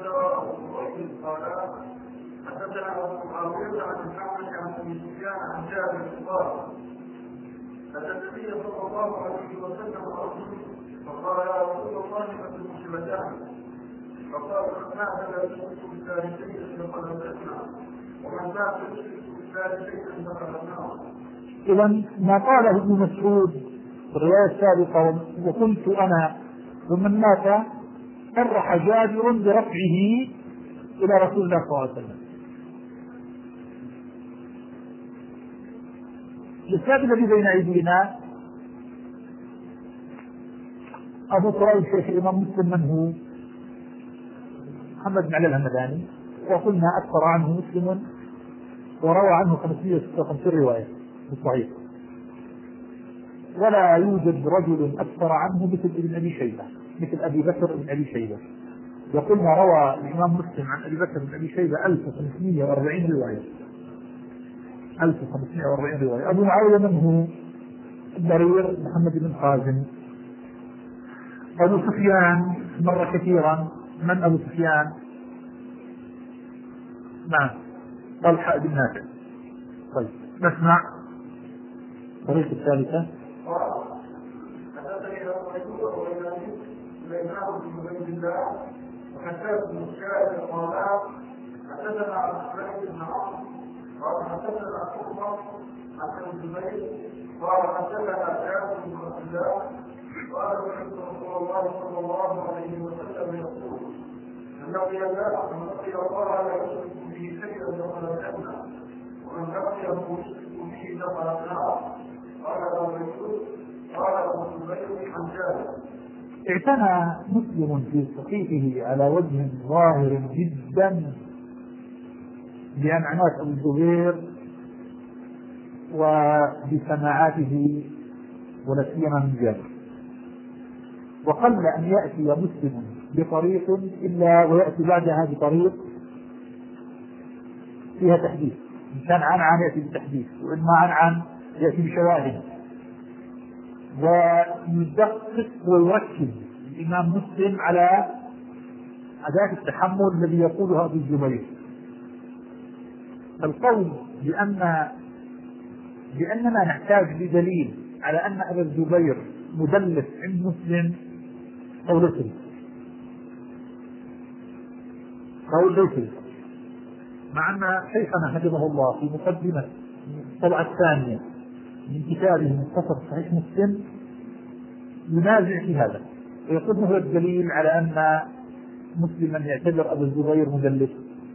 معاوية عن محمد عن أبي سفيان عن جابر قال أتى النبي صلى الله عليه وسلم رجل فقال يا رسول الله قد مسلمتان، فقال من مات لا يشرك بالله شيئا دخل الجنة ومن مات يشرك بالله شيئا دخل النار. إذا ما قاله ابن مسعود في الرواية السابقة وكنت أنا ومن مات صرح جابر برفعه إلى رسول الله صلى الله عليه وسلم. الكتاب الذي بين أيدينا أبو قريب شيخ الإمام مسلم من هو؟ محمد بن علي الهمداني، وقلنا أكثر عنه مسلم وروى عنه خمسمائة وستة وخمسين رواية في الصحيح، ولا يوجد رجل أكثر عنه مثل ابن أبي شيبة مثل أبي بكر بن أبي شيبة، وقلنا روى الإمام مسلم عن أبي بكر بن أبي شيبة ألف وخمسمائة وأربعين رواية ألف وخمسمائة وأربعين رواية. أبو معاوية من هو؟ الضرير محمد بن خازم. أبو سفيان مر كثيرا، من أبو سفيان؟ نعم طلحة بن نافع. طيب نسمع الطريقة الثالثة. حدثني ابو ايوب وغيره سليمان بن عبيد الله وحسان بن الشاعر قال حدثنا عن اسماعيل بن عمرو قال حدثنا عمر عن الزبير قال حدثنا جابر بن عبد الله قال سمعت رسول الله صلى الله عليه وسلم يقول انه يدعى من لقي الله لا يشرك به شيئا دخل الجنه ومن لقيه يشرك به دخل النار. قال ابو ايوب قال ابو الزبير عن جابر. اعتنى مسلم في صحيحه على وجه ظاهر جدا بأنعنات أبو الزبير وبسماعاته ولا سيما من جابر، وقل أن يأتي مسلم بطريق إلا ويأتي بعدها بطريق فيها تحديث، إن كان عن عن يأتي بالتحديث، وإما عن عن يأتي بشواهد، ويدقق ويركز الإمام مسلم على أداة التحمل الذي يقولها أبو الزبير. القول بأن بأننا نحتاج بدليل على أن أبا الزبير مدلس عند مسلم قول ليس قول ليس مع أن شيخنا حفظه الله في مقدمة الطبعة الثانية من كتابه مختصر صحيح مسلم ينازع في هذا، ويقول ما هو الدليل على أن مسلما يعتبر أبو الزبير مدلس؟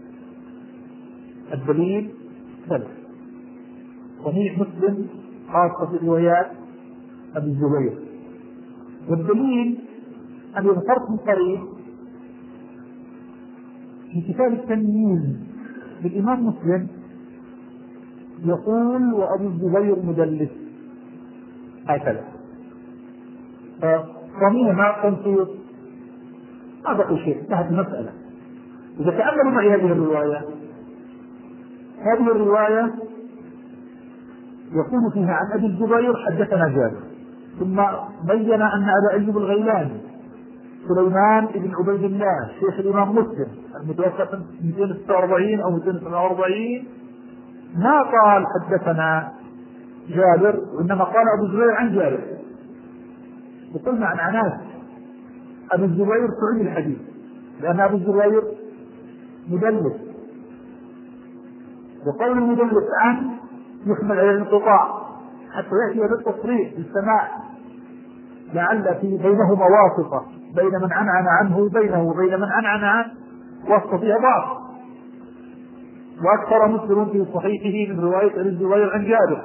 الدليل ثلاث: صحيح مسلم خاصة في روايات أبي الزبير، والدليل أن ذكرت من قريب في كتاب التمييز للإمام مسلم يقول وأبو الزبير مدلس هكذا. فصميم ما تنصيص ما بقي شيء، انتهت المسألة. إذا تأملوا معي هذه الرواية، هذه الرواية يقول فيها عن أبي الزبير حدثنا جابر، ثم بين أن أبا أيوب الغيلاني سليمان بن عبيد الله شيخ الإمام مسلم المتوفى مئتين وستة وأربعين أو مئتين وسبعة وأربعين ما قال حدثنا جابر، وإنما قال أبو الزبير عن جابر. وقلنا عن عناس أبو الزبير تعيد الحديث، لأن أبو الزبير مدلس، وقول المدلس عن يحمل على الانقطاع حتى يأتي بالتصريح بالسماع، لعل في بينهما واسطة بين من عنعن عنه وبينه وبين من عنعن عنه واسطة فيها بعض. وأكثر مسلم في صحيحه من رواية أبي الزبير عن جابر،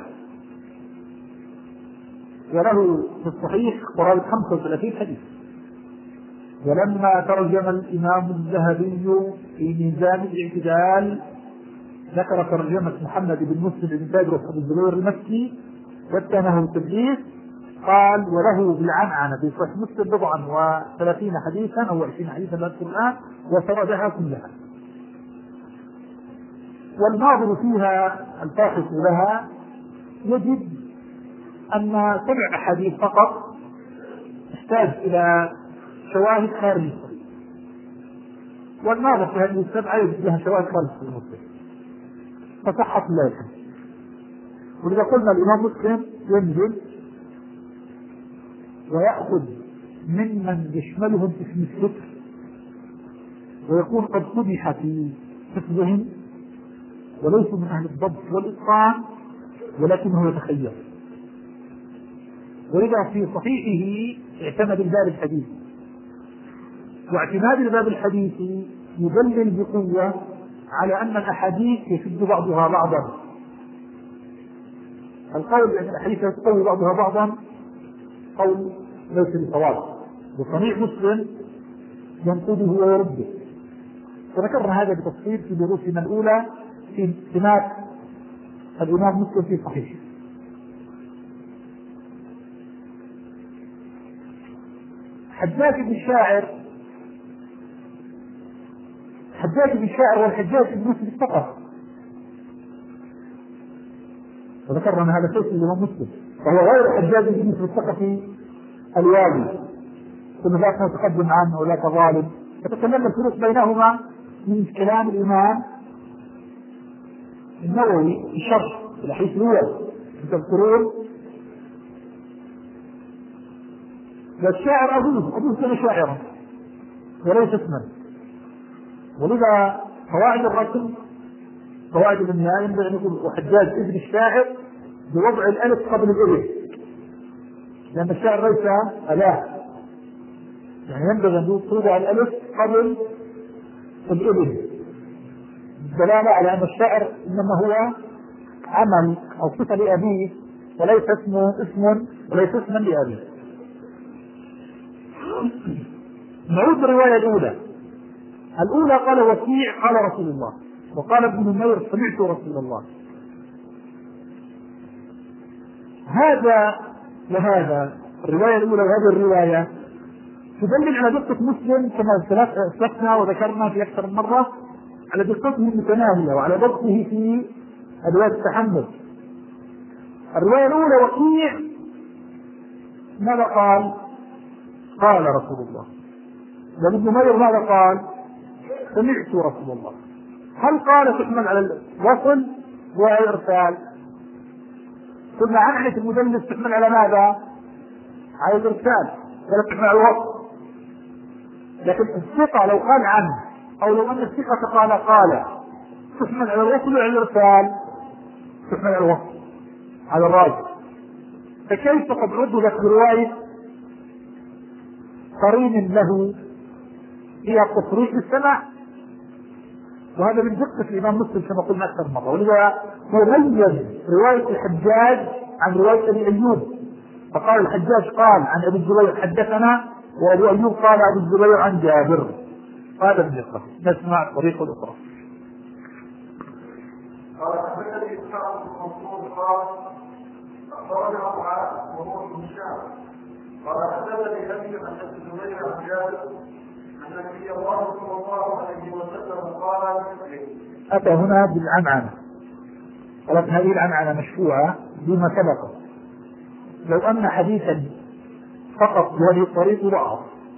وله في الصحيح قرابة خمسة وثلاثين حديث. ولما ترجم الإمام الذهبي في ميزان الاعتدال ذكر ترجمة محمد بن مسلم بن تدرس أبو الزبير المكي واتهمه بالتدليس، قال وله بالعنعنة في صحيح مسلم بضعا وثلاثين حديثا أو عشرين حديثا لا أذكر الآن، وسردها كلها. والناظر فيها الباحث لها يجد أن سبع أحاديث فقط تحتاج إلى شواهد خارج الصحيح، والناظر في هذه السبعة يجد لها شواهد خارج الصحيح فصحت لازم. ولذا قلنا الإمام مسلم ينزل ويأخذ ممن يشملهم اسم الستر ويكون قد قدح في حفظهم وليس من أهل الضبط والإتقان ولكنه يتخيل. ولذا في صحيحه اعتمد الباب الحديث، واعتماد الباب الحديث يدلل بقوة على أن الأحاديث يشد بعضها بعضا. القول بأن الأحاديث تقوي بعضها بعضا قول ليس بصواب، وصحيح مسلم ينقضه ويرده، وذكرنا هذا بتفصيل في دروسنا الأولى في سمات الإمام مسلم في صحيحه. حجاج بن الشاعر حجاج بن الشاعر والحجاج بن مسلم فقط، وذكرنا هذا شيء في الإمام مسلم، وهو غير حجاج بن مسلم الثقفي الوالي ثم ذاك نتقدم عنه ولا كظالم. فتكلمنا الفروق بينهما من كلام الإمام النووي في الشرح الحديث الأول تذكرون. والشاعر أبوه أبوه كان شاعرا وليس اسما، ولذا قواعد الرسم قواعد البنيان ينبغي أن يقول وحجاج ابن الشاعر بوضع الألف قبل الألف، لأن الشاعر ليس أله، يعني ينبغي أن توضع الألف قبل الألف دلالة على أن الشاعر إنما هو عمل أو صفة لأبيه وليس اسمه اسم وليس اسما لأبيه. نعود الرواية الأولى. الأولى قال وكيع قال رسول الله، وقال ابن نمير سمعت رسول الله. هذا وهذا الرواية الأولى وهذه الرواية تدل على دقة مسلم كما سلفنا وذكرنا في أكثر من مرة على دقته المتناهية وعلى ضبطه في أدوات التحمل. الرواية الأولى وكيع ماذا قال؟ قال رسول الله. وابن نمير ماذا قال؟ سمعت رسول الله. هل قال تحمل على الوصل والإرسال؟ ثم عنعنة المدلس تحمل على ماذا؟ على الإرسال ولا تحمل على الوصل. لكن الثقة لو قال عنه أو لو أن الثقة قال قال تحمل على الوصل وعلى الإرسال؟ تحمل على الوصل على الراجل. فكيف قد ردت برواية قرين له فيها تصريح بالسمع، وهذا من دقة الإمام مسلم كما قلنا أكثر مرة. ولذا مميز رواية الحجاج عن رواية أبي أيوب، فقال الحجاج قال عن أبي الزبير حدثنا، وأبو أيوب قال أبو الزبير عن جابر. هذا من دقة. نسمع الطريقة الأخرى. قال حدثني إسحاق بن منصور قال أخبرنا أبو عاصم وهو بن هشام قال حدثني أبي عن أبي الزبير عن جابر أن النبي صلى الله عليه وسلم قال أتى هنا بالعنعنة، ولكن هذه العنعنة مشفوعة بما سبق. لو أن حديثا فقط بهذه الطريقة ضعف،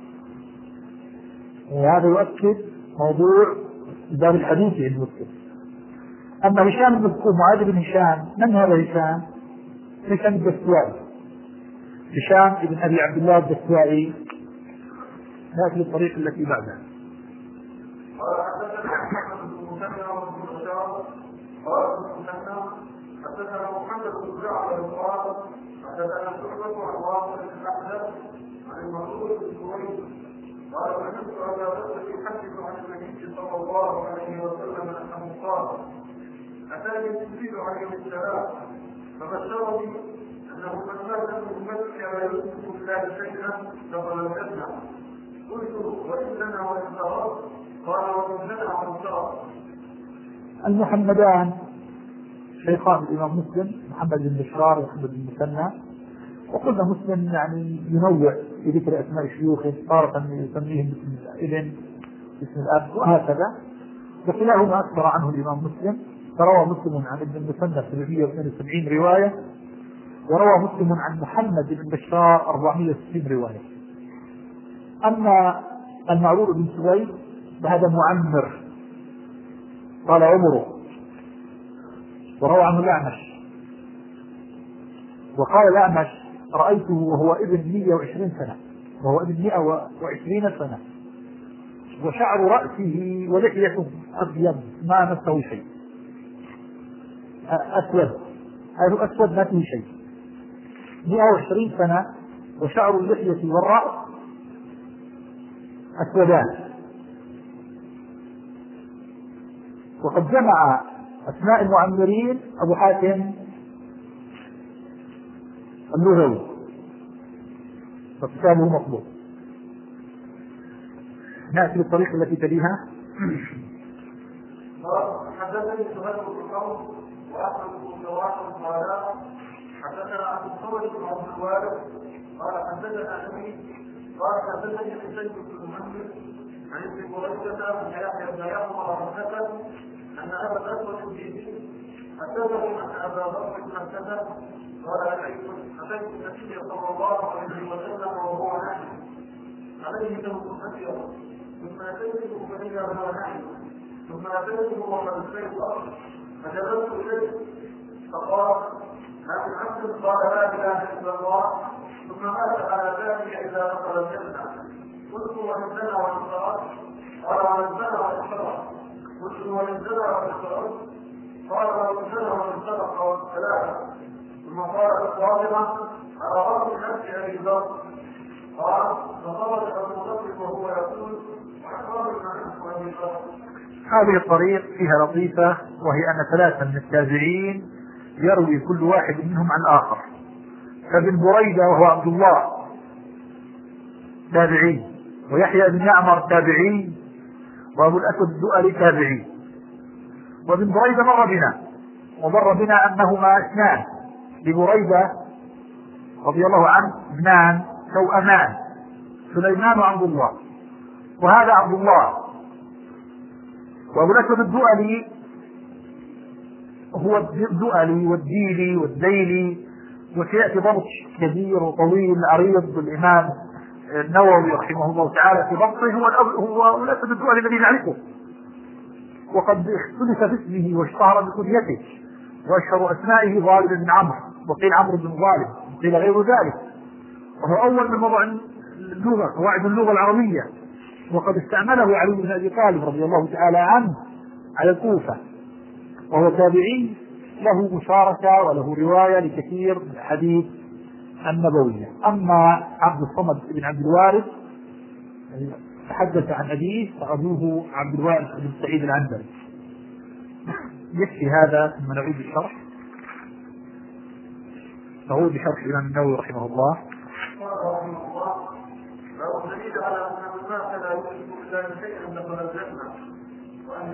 وهذا يؤكد موضوع باب الحديث عند مسلم. أما هشام بن معاذ بن هشام، من هذا هشام؟ هشام الدستوائي، هشام بن أبي عبد الله الدستوائي. هذه الطريقة التي بعدها. قال حدثنا محمد بن مسلم وابن بشار قال ابن مسلم حدثنا محمد بن جعفر قال حدثنا شعبة عن واصل بن أحمد عن المنصور بن سويد قال سمعت أبا بكر يحدث عن النبي صلى الله عليه وسلم أنه قال أتاني جبريل عليه السلام فبشرني أنه من مات من أمتك لا يشرك بالله شيئا دخل الجنة. قلت وإن لنا وإن ترى قال وإن لنا وإن ترى. المحمدان شيخان الإمام مسلم، محمد بن بشار ومحمد بن مثنى. وقلنا مسلم يعني ينوع في ذكر أسماء شيوخه، تارة يسميهم باسم الابن باسم الأب وهكذا، وكلاهما أكثر عنه الإمام مسلم. فروى مسلم عن ابن المثنى سبعمائة واثنين وسبعين رواية، وروى مسلم عن محمد بن بشار أربعمائة وستين رواية. أما المعرور بن سويد فهذا معمر قال عمره، وروى عنه الأعمش، وقال الأعمش رأيته وهو ابن مئة وعشرين سنة، وهو ابن مئة وعشرين سنة، وشعر رأسه ولحيته أبيض ما مسه شيء، أسود، هذا أسود ما فيه شيء، مئة وعشرين سنة وشعر اللحية والرأس أسودان. وقد جمع أسماء المعمرين أبو حاتم اللغوي، فكتابه مطلوب. نأتي بالطريقة التي تليها. حدثني سهيل بن قوس وأحمد بن جواد قال حدثنا عن الصور بن عبد الوارث قال حدثنا أبي قال حدثني حسين بن محمد عن ابن بريدة عن يحيى بن يعمر حدث أن أبا الأسود الجيزي حدثه أن أبا بكر بن حدث قال أتيت النبي صلى الله عليه وسلم وهو نائم عليه دم أبيض ثم أتيته فإذا هو نائم ثم أتيته وقد استيقظ فجلست إليه فقال ما من عبد قال لا إله إلا الله ثم مات على ذلك إذا دخل الجنة. قلت وإن زنى وإن سرق قال وإن زنى وإن سرق قلت وإن زنى وإن سرق قال وإن زنى وإن سرق ثلاثة. ثم قالت فاطمة على رأس نفس أبي ذر قال فخرج أبو بكر وهو يقول وأحرار من أبي ذر. هذه الطريق فيها لطيفة، وهي أن ثلاثة من التابعين يروي كل واحد منهم عن الآخر. فابن بريدة وهو عبد الله تابعي، ويحيى بن يعمر تابعي، وأبو الأسود الدؤلي تابعي. وابن بريدة مر بنا ومر بنا أنهما اثنان لبريدة رضي الله عنه ابنان توأمان سليمان وعبد الله، وهذا عبد الله. وأبو الأسود الدؤلي هو الدؤلي والديلي والديلي، وسيأتي ضبط كبير وطويل عريض بالإمام النووي رحمه الله تعالى في ضبطه. هو هو الأسود الدؤلي الذي نعرفه، وقد اختلف في اسمه واشتهر بكنيته، وأشهر أسمائه غالب بن عمرو، وقيل عمرو بن غالب، وقيل غير ذلك. وهو أول من وضع اللغة قواعد اللغة العربية، وقد استعمله علي بن أبي طالب رضي الله تعالى عنه على الكوفة، وهو تابعي له مشاركة وله رواية لكثير من الحديث النبوية. أما عبد الصمد بن عبد الوارث تحدث عن أبيه فأبوه عبد الوارث بن سعيد العنبري. يكفي هذا ثم نعيد الشرح. فهو بشرح الإمام النووي رحمه الله. لو دليل على أن الناس لا يشرك بالله شيئا دخل الجنة، وأن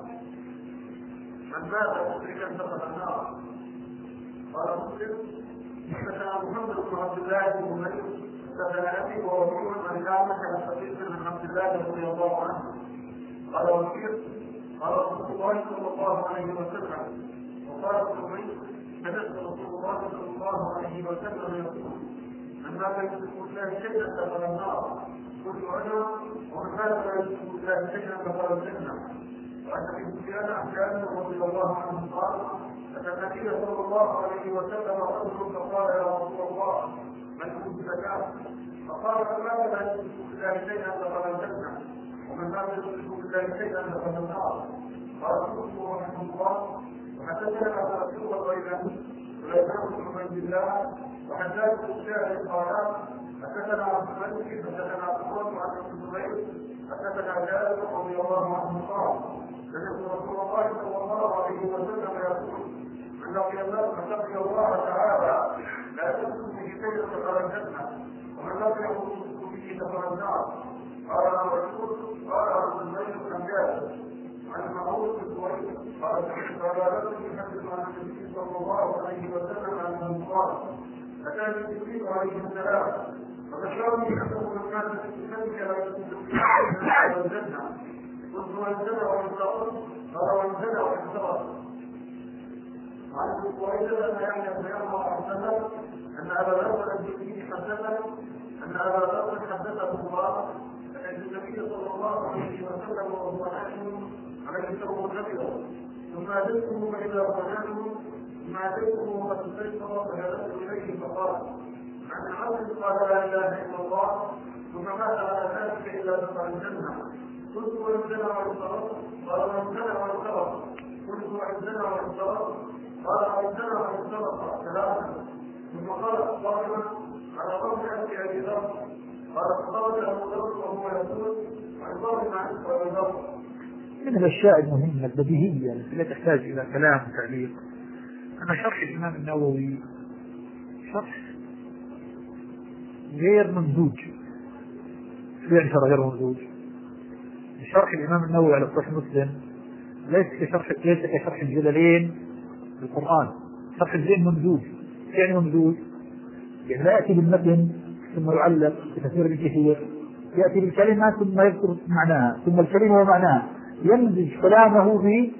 من مات مشركا دخل النار. قال مسلم: حدثنا محمد بن عبد الله بن مريم حدثنا أبي ووكيع عن الأعمش عن خبيث بن عبد الله رضي الله عنه قال: وكيع قال رسول الله صلى الله عليه وسلم. وقال ابن سمعت رسول الله صلى الله عليه وسلم يقول: من مات يشرك بالله شيئا دخل النار. قلت: أنا ومن مات لا يشرك بالله شيئا دخل الجنة. وعن ابي سفيان عن جابر رضي الله عنه قال: أتى النبي صلى الله عليه وسلم رجل فقال: يا رسول الله من كنت زكاة؟ فقال: من مات لا يشرك بالله شيئا دخل الجنة، ومن مات يشرك بالله شيئا دخل النار. قال مسلم رحمه الله: وحدثنا على رسول الله سليمان بن عبد الله وحدثنا الشاعر قال: حدثنا عبد الملك حدثنا عبد عن ابن الزبير حدثنا جابر رضي الله عنه قال: سمعت رسول الله صلى الله عليه وسلم يقول: من لقي الله تعالى لا يشرك به شيئا دخل الجنة، ومن لقيه يشرك به دخل النار. قال الرسول: قال عبد الملك بن جابر عن معروف بن سويد قال: قال رجل يحدث عن النبي صلى الله عليه وسلم انه قال: أتاني جبريل عليه السلام فبشرني أنه من كان في ذلك لا يشرك به الجنة. قلت: وانزل وانصرف؟ قال: وانزل وانصرف. وعن ابن سويد أن يحيى بن عمر حدثه أن أبا ذر الجبريل حدثه أن أبا ذر حدثه الله أن النبي صلى الله عليه وسلم وهو نائم عليه ثوب أبيض ثم أتيته فإذا ظننته ثم أتيته فاستيقظ فجلست إليه فقال: عن عبد قال: لا إله إلا الله ثم مات على ذلك إلا دخل الجنة. قلت: وإنزل وانصرف؟ قال: وإنزل وانصرف. قلت: وإنزل وانصرف؟ قال: وإنزل وانصرف ثلاثة. ثم قال قائما على قوم أبي أبي ذر قال: فخرج أبو ذر وهو يقول: عن ظالم عن أبي ذر. من الأشياء المهمة البديهية التي لا تحتاج إلى كلام وتعليق أن شرح الإمام النووي شرح غير ممزوج. يعني شرح غير ممزوج. شرح الإمام النووي على صحيح مسلم ليس كشرح ليس كشرح الجلالين في القرآن. شرح الجلالين ممزوج. يعني ممزوج يعني لا يأتي بالمتن ثم يعلق بتفسير الكثير، يأتي بالكلمة ثم يذكر معناها ثم الكلمة ومعناها، يمزج كلامه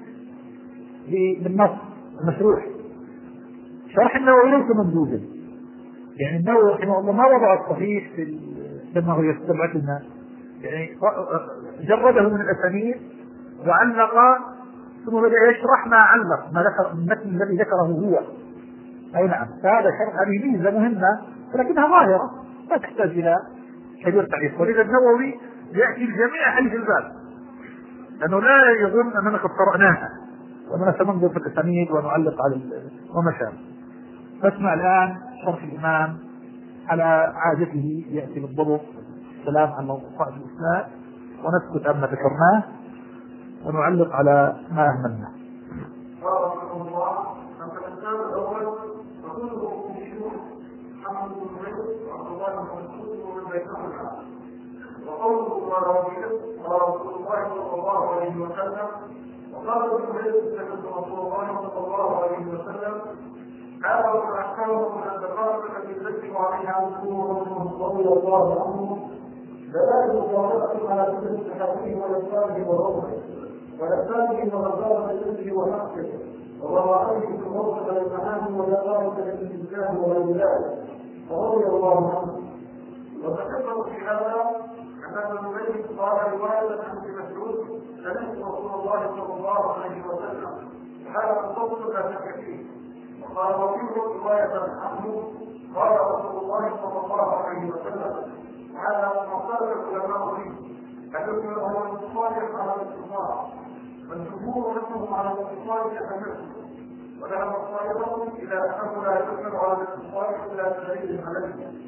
بالنص المشروح. شرح النووي ليس ممزوجا. يعني النووي رحمه الله ما وضع الصحيح في كما هو يستبعد لنا، يعني جرده من الأسانيد وعلق ثم بدأ يشرح ما علق ما ذكر المتن الذي ذكره هو. أي نعم، فهذا شرح هذه ميزة مهمة ولكنها ظاهرة لا تحتاج إلى كبير تعريف. ولذا النووي يأتي بجميع حديث الباب لأنه لا يظن أننا قد قرأناها وأننا سننظر في الأسانيد ونعلق على ومشى. فاسمع الآن شرح الإمام على عادته يأتي بالضبط السلام عن موضوعات الإسلام ونسكت عما ذكرناه ونعلق على ما أهملنا. قال رحمه الله: أما الإنسان الأول فكله مشهور محمد بن زيد وعبد الله بن مسعود ومن بينهما. وقوله وراويه قال رسول الله صلى الله عليه وسلم. وقال ابن زيد سمعت رسول الله صلى الله عليه وسلم: هذا هو الأحكام من الدقائق التي يجب عليها رسول رضي الله عنه دلائل الظاهرة على كل صحته ولسانه وربه ولسانه وغزارة جلده ونفسه وضرائه في الموقف للمعاني والإقامة للإنسان والولاية فرضي الله عنه. وتكبر في هذا أن ابن زيد قال رواية عن ابن مسعود: سمعت رسول الله صلى الله عليه وسلم. هذا الصوت لا شك فيه. وقال وفيه رواية عنه قال رسول الله صلى الله عليه وسلم. وهذا مختلف العلماء فيه الحكم هو الانتصار على الانتصار والجمهور نفسهم على الانتصار كتمسك، وذهب الطائفة إلى أنه لا يحكم على الانتصار إلا بدليل عليه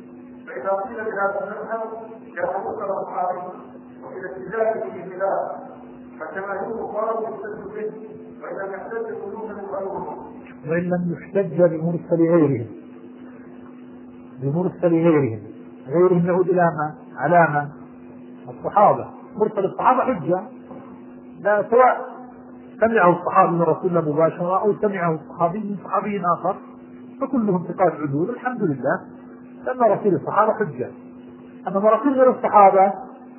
فإذا قيل بهذا المذهب يقول الصحابي وإذا استجابه في خلاف فكما قالوا يحتج به وإذا لم يحتج قلوبهم قلوبهم وإن لم يحتج بمرسل غيرهم بمرسل غيرهم غيرهم يعود إلى ما؟ علامة الصحابة. مرسل الصحابة حجة، لا سواء سمعه الصحابي من رسول الله مباشرة أو سمعه الصحابي من صحابي آخر فكلهم ثقات عدول الحمد لله، لأن رسول الصحابة حجة. أما مراسيل غير الصحابة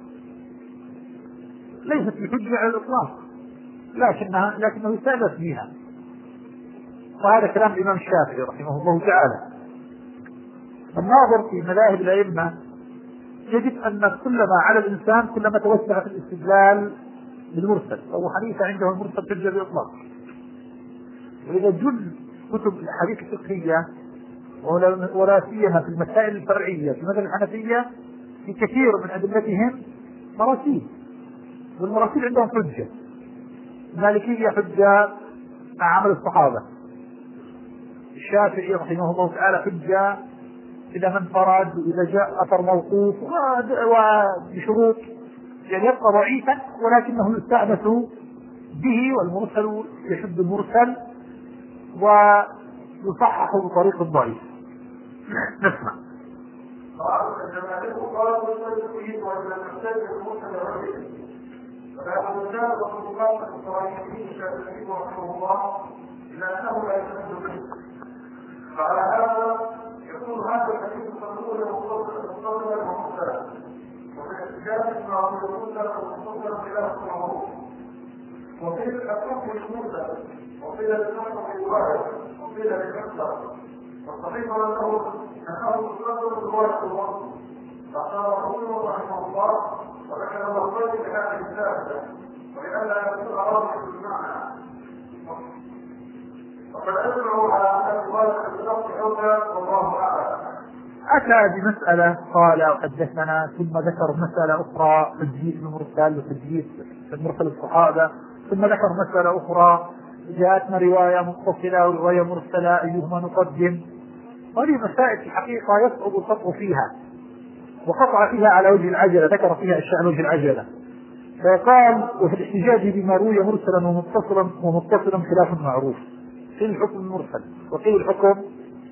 ليست بحجة على الإطلاق، لكنها لكنه يستأنس بها، وهذا كلام الإمام الشافعي رحمه الله تعالى. الناظر في مذاهب الأئمة يجب أن كلما على الإنسان كلما توسع في الاستدلال بالمرسل. أبو حنيفة عنده المرسل حجة بإطلاق، وإذا جل كتب الحديث الفقهية ولا سيما في المسائل الفرعية في مذهب الحنفية في كثير من أدلتهم مراسيل، والمراسيل عندهم حجة. المالكية حجة مع عمل الصحابة، الشافعي رحمه الله تعالى حجة إذا من فرد وإذا جاء أثر موقوف وبشروط، يعني يبقى ضعيفا ولكنه يستأنس به، والمرسل يشد المرسل ويصحح بطريق ضعيف. نسمع. فهذا الرجال وخطبات الصالحين الشافعي رحمه الله إلا أنه لا يشهد به. فعلى هذا يكون هذا الحديث مقبولا مقبولا ومرسلا، وفي الاحتجاج مع الرسول مقبولا خلاف المعروف، وفي الحكم المرسل، وفي الحكم الواحد، وفي الحكم والصحيح انه انه مقبول بالواحد الوصف. فقال رسول رحمه الله وذكر مرتين بهذه الثالثه ولئلا يكون راضيا بالمعنى، وقد اجمعوا على ان الواجب بالضبط اولى والله اعلم. أتى بمسألة قال وحدثنا ثم ذكر مسألة أخرى تجديد المرسل وتجديد المرسل الصحابة، ثم ذكر مسألة أخرى جاءتنا رواية متصلة ورواية مرسلة أيهما نقدم. هذه مسائل في الحقيقة يصعب الخطأ فيها، وقطع فيها على وجه العجلة، ذكر فيها أشياء على وجه العجلة. فقال وفي الاحتجاج بما روي مرسلا ومتصلا ومتصلا خلاف معروف في الحكم المرسل، وقيل الحكم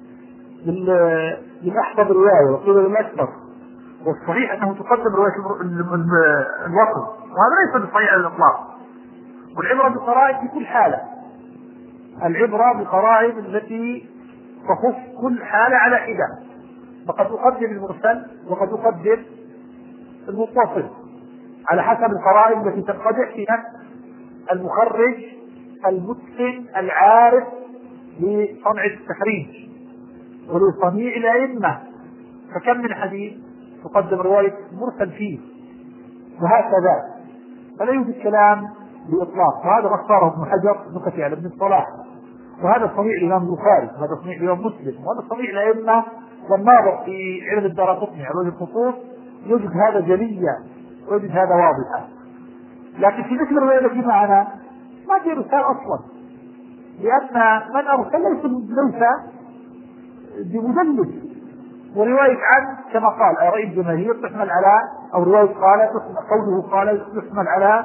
للأحفظ الرواية وقيل للأكثر، والصحيح أنه تقدم رواية الوصف، وهذا ليس بالصحيح على الإطلاق. والعبرة بقرائن في كل حالة، العبرة بقرائن التي تخص كل حالة على حدة، فقد أقدم المرسل وقد أقدم المتصل على حسب القرائن التي تنقدح في نفس المخرج المتقن العارف لصنع التخريج ولصنيع الأئمة. فكم من حديث تقدم رواية مرسل فيه، وهكذا، فلا يوجد كلام بإطلاق. وهذا ما اختاره ابن حجر نكتي على ابن الصلاح، وهذا صنيع الإمام البخاري، وهذا صنيع الإمام مسلم، وهذا صنيع الأئمة. والناظر في علم الدارقطني على وجه الخصوص يوجد هذا جليا ويوجد هذا واضحا. لكن في مثل الرواية التي معنا ما في إرسال أصلا، لأن من أرسل ليس بمدلس، ورواية عن كما قال آراء الجماهير تحمل على، أو رواية قال قوله قال يحمل على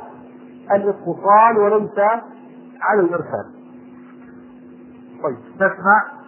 الاتصال وليس على الإرسال. طيب نسمع.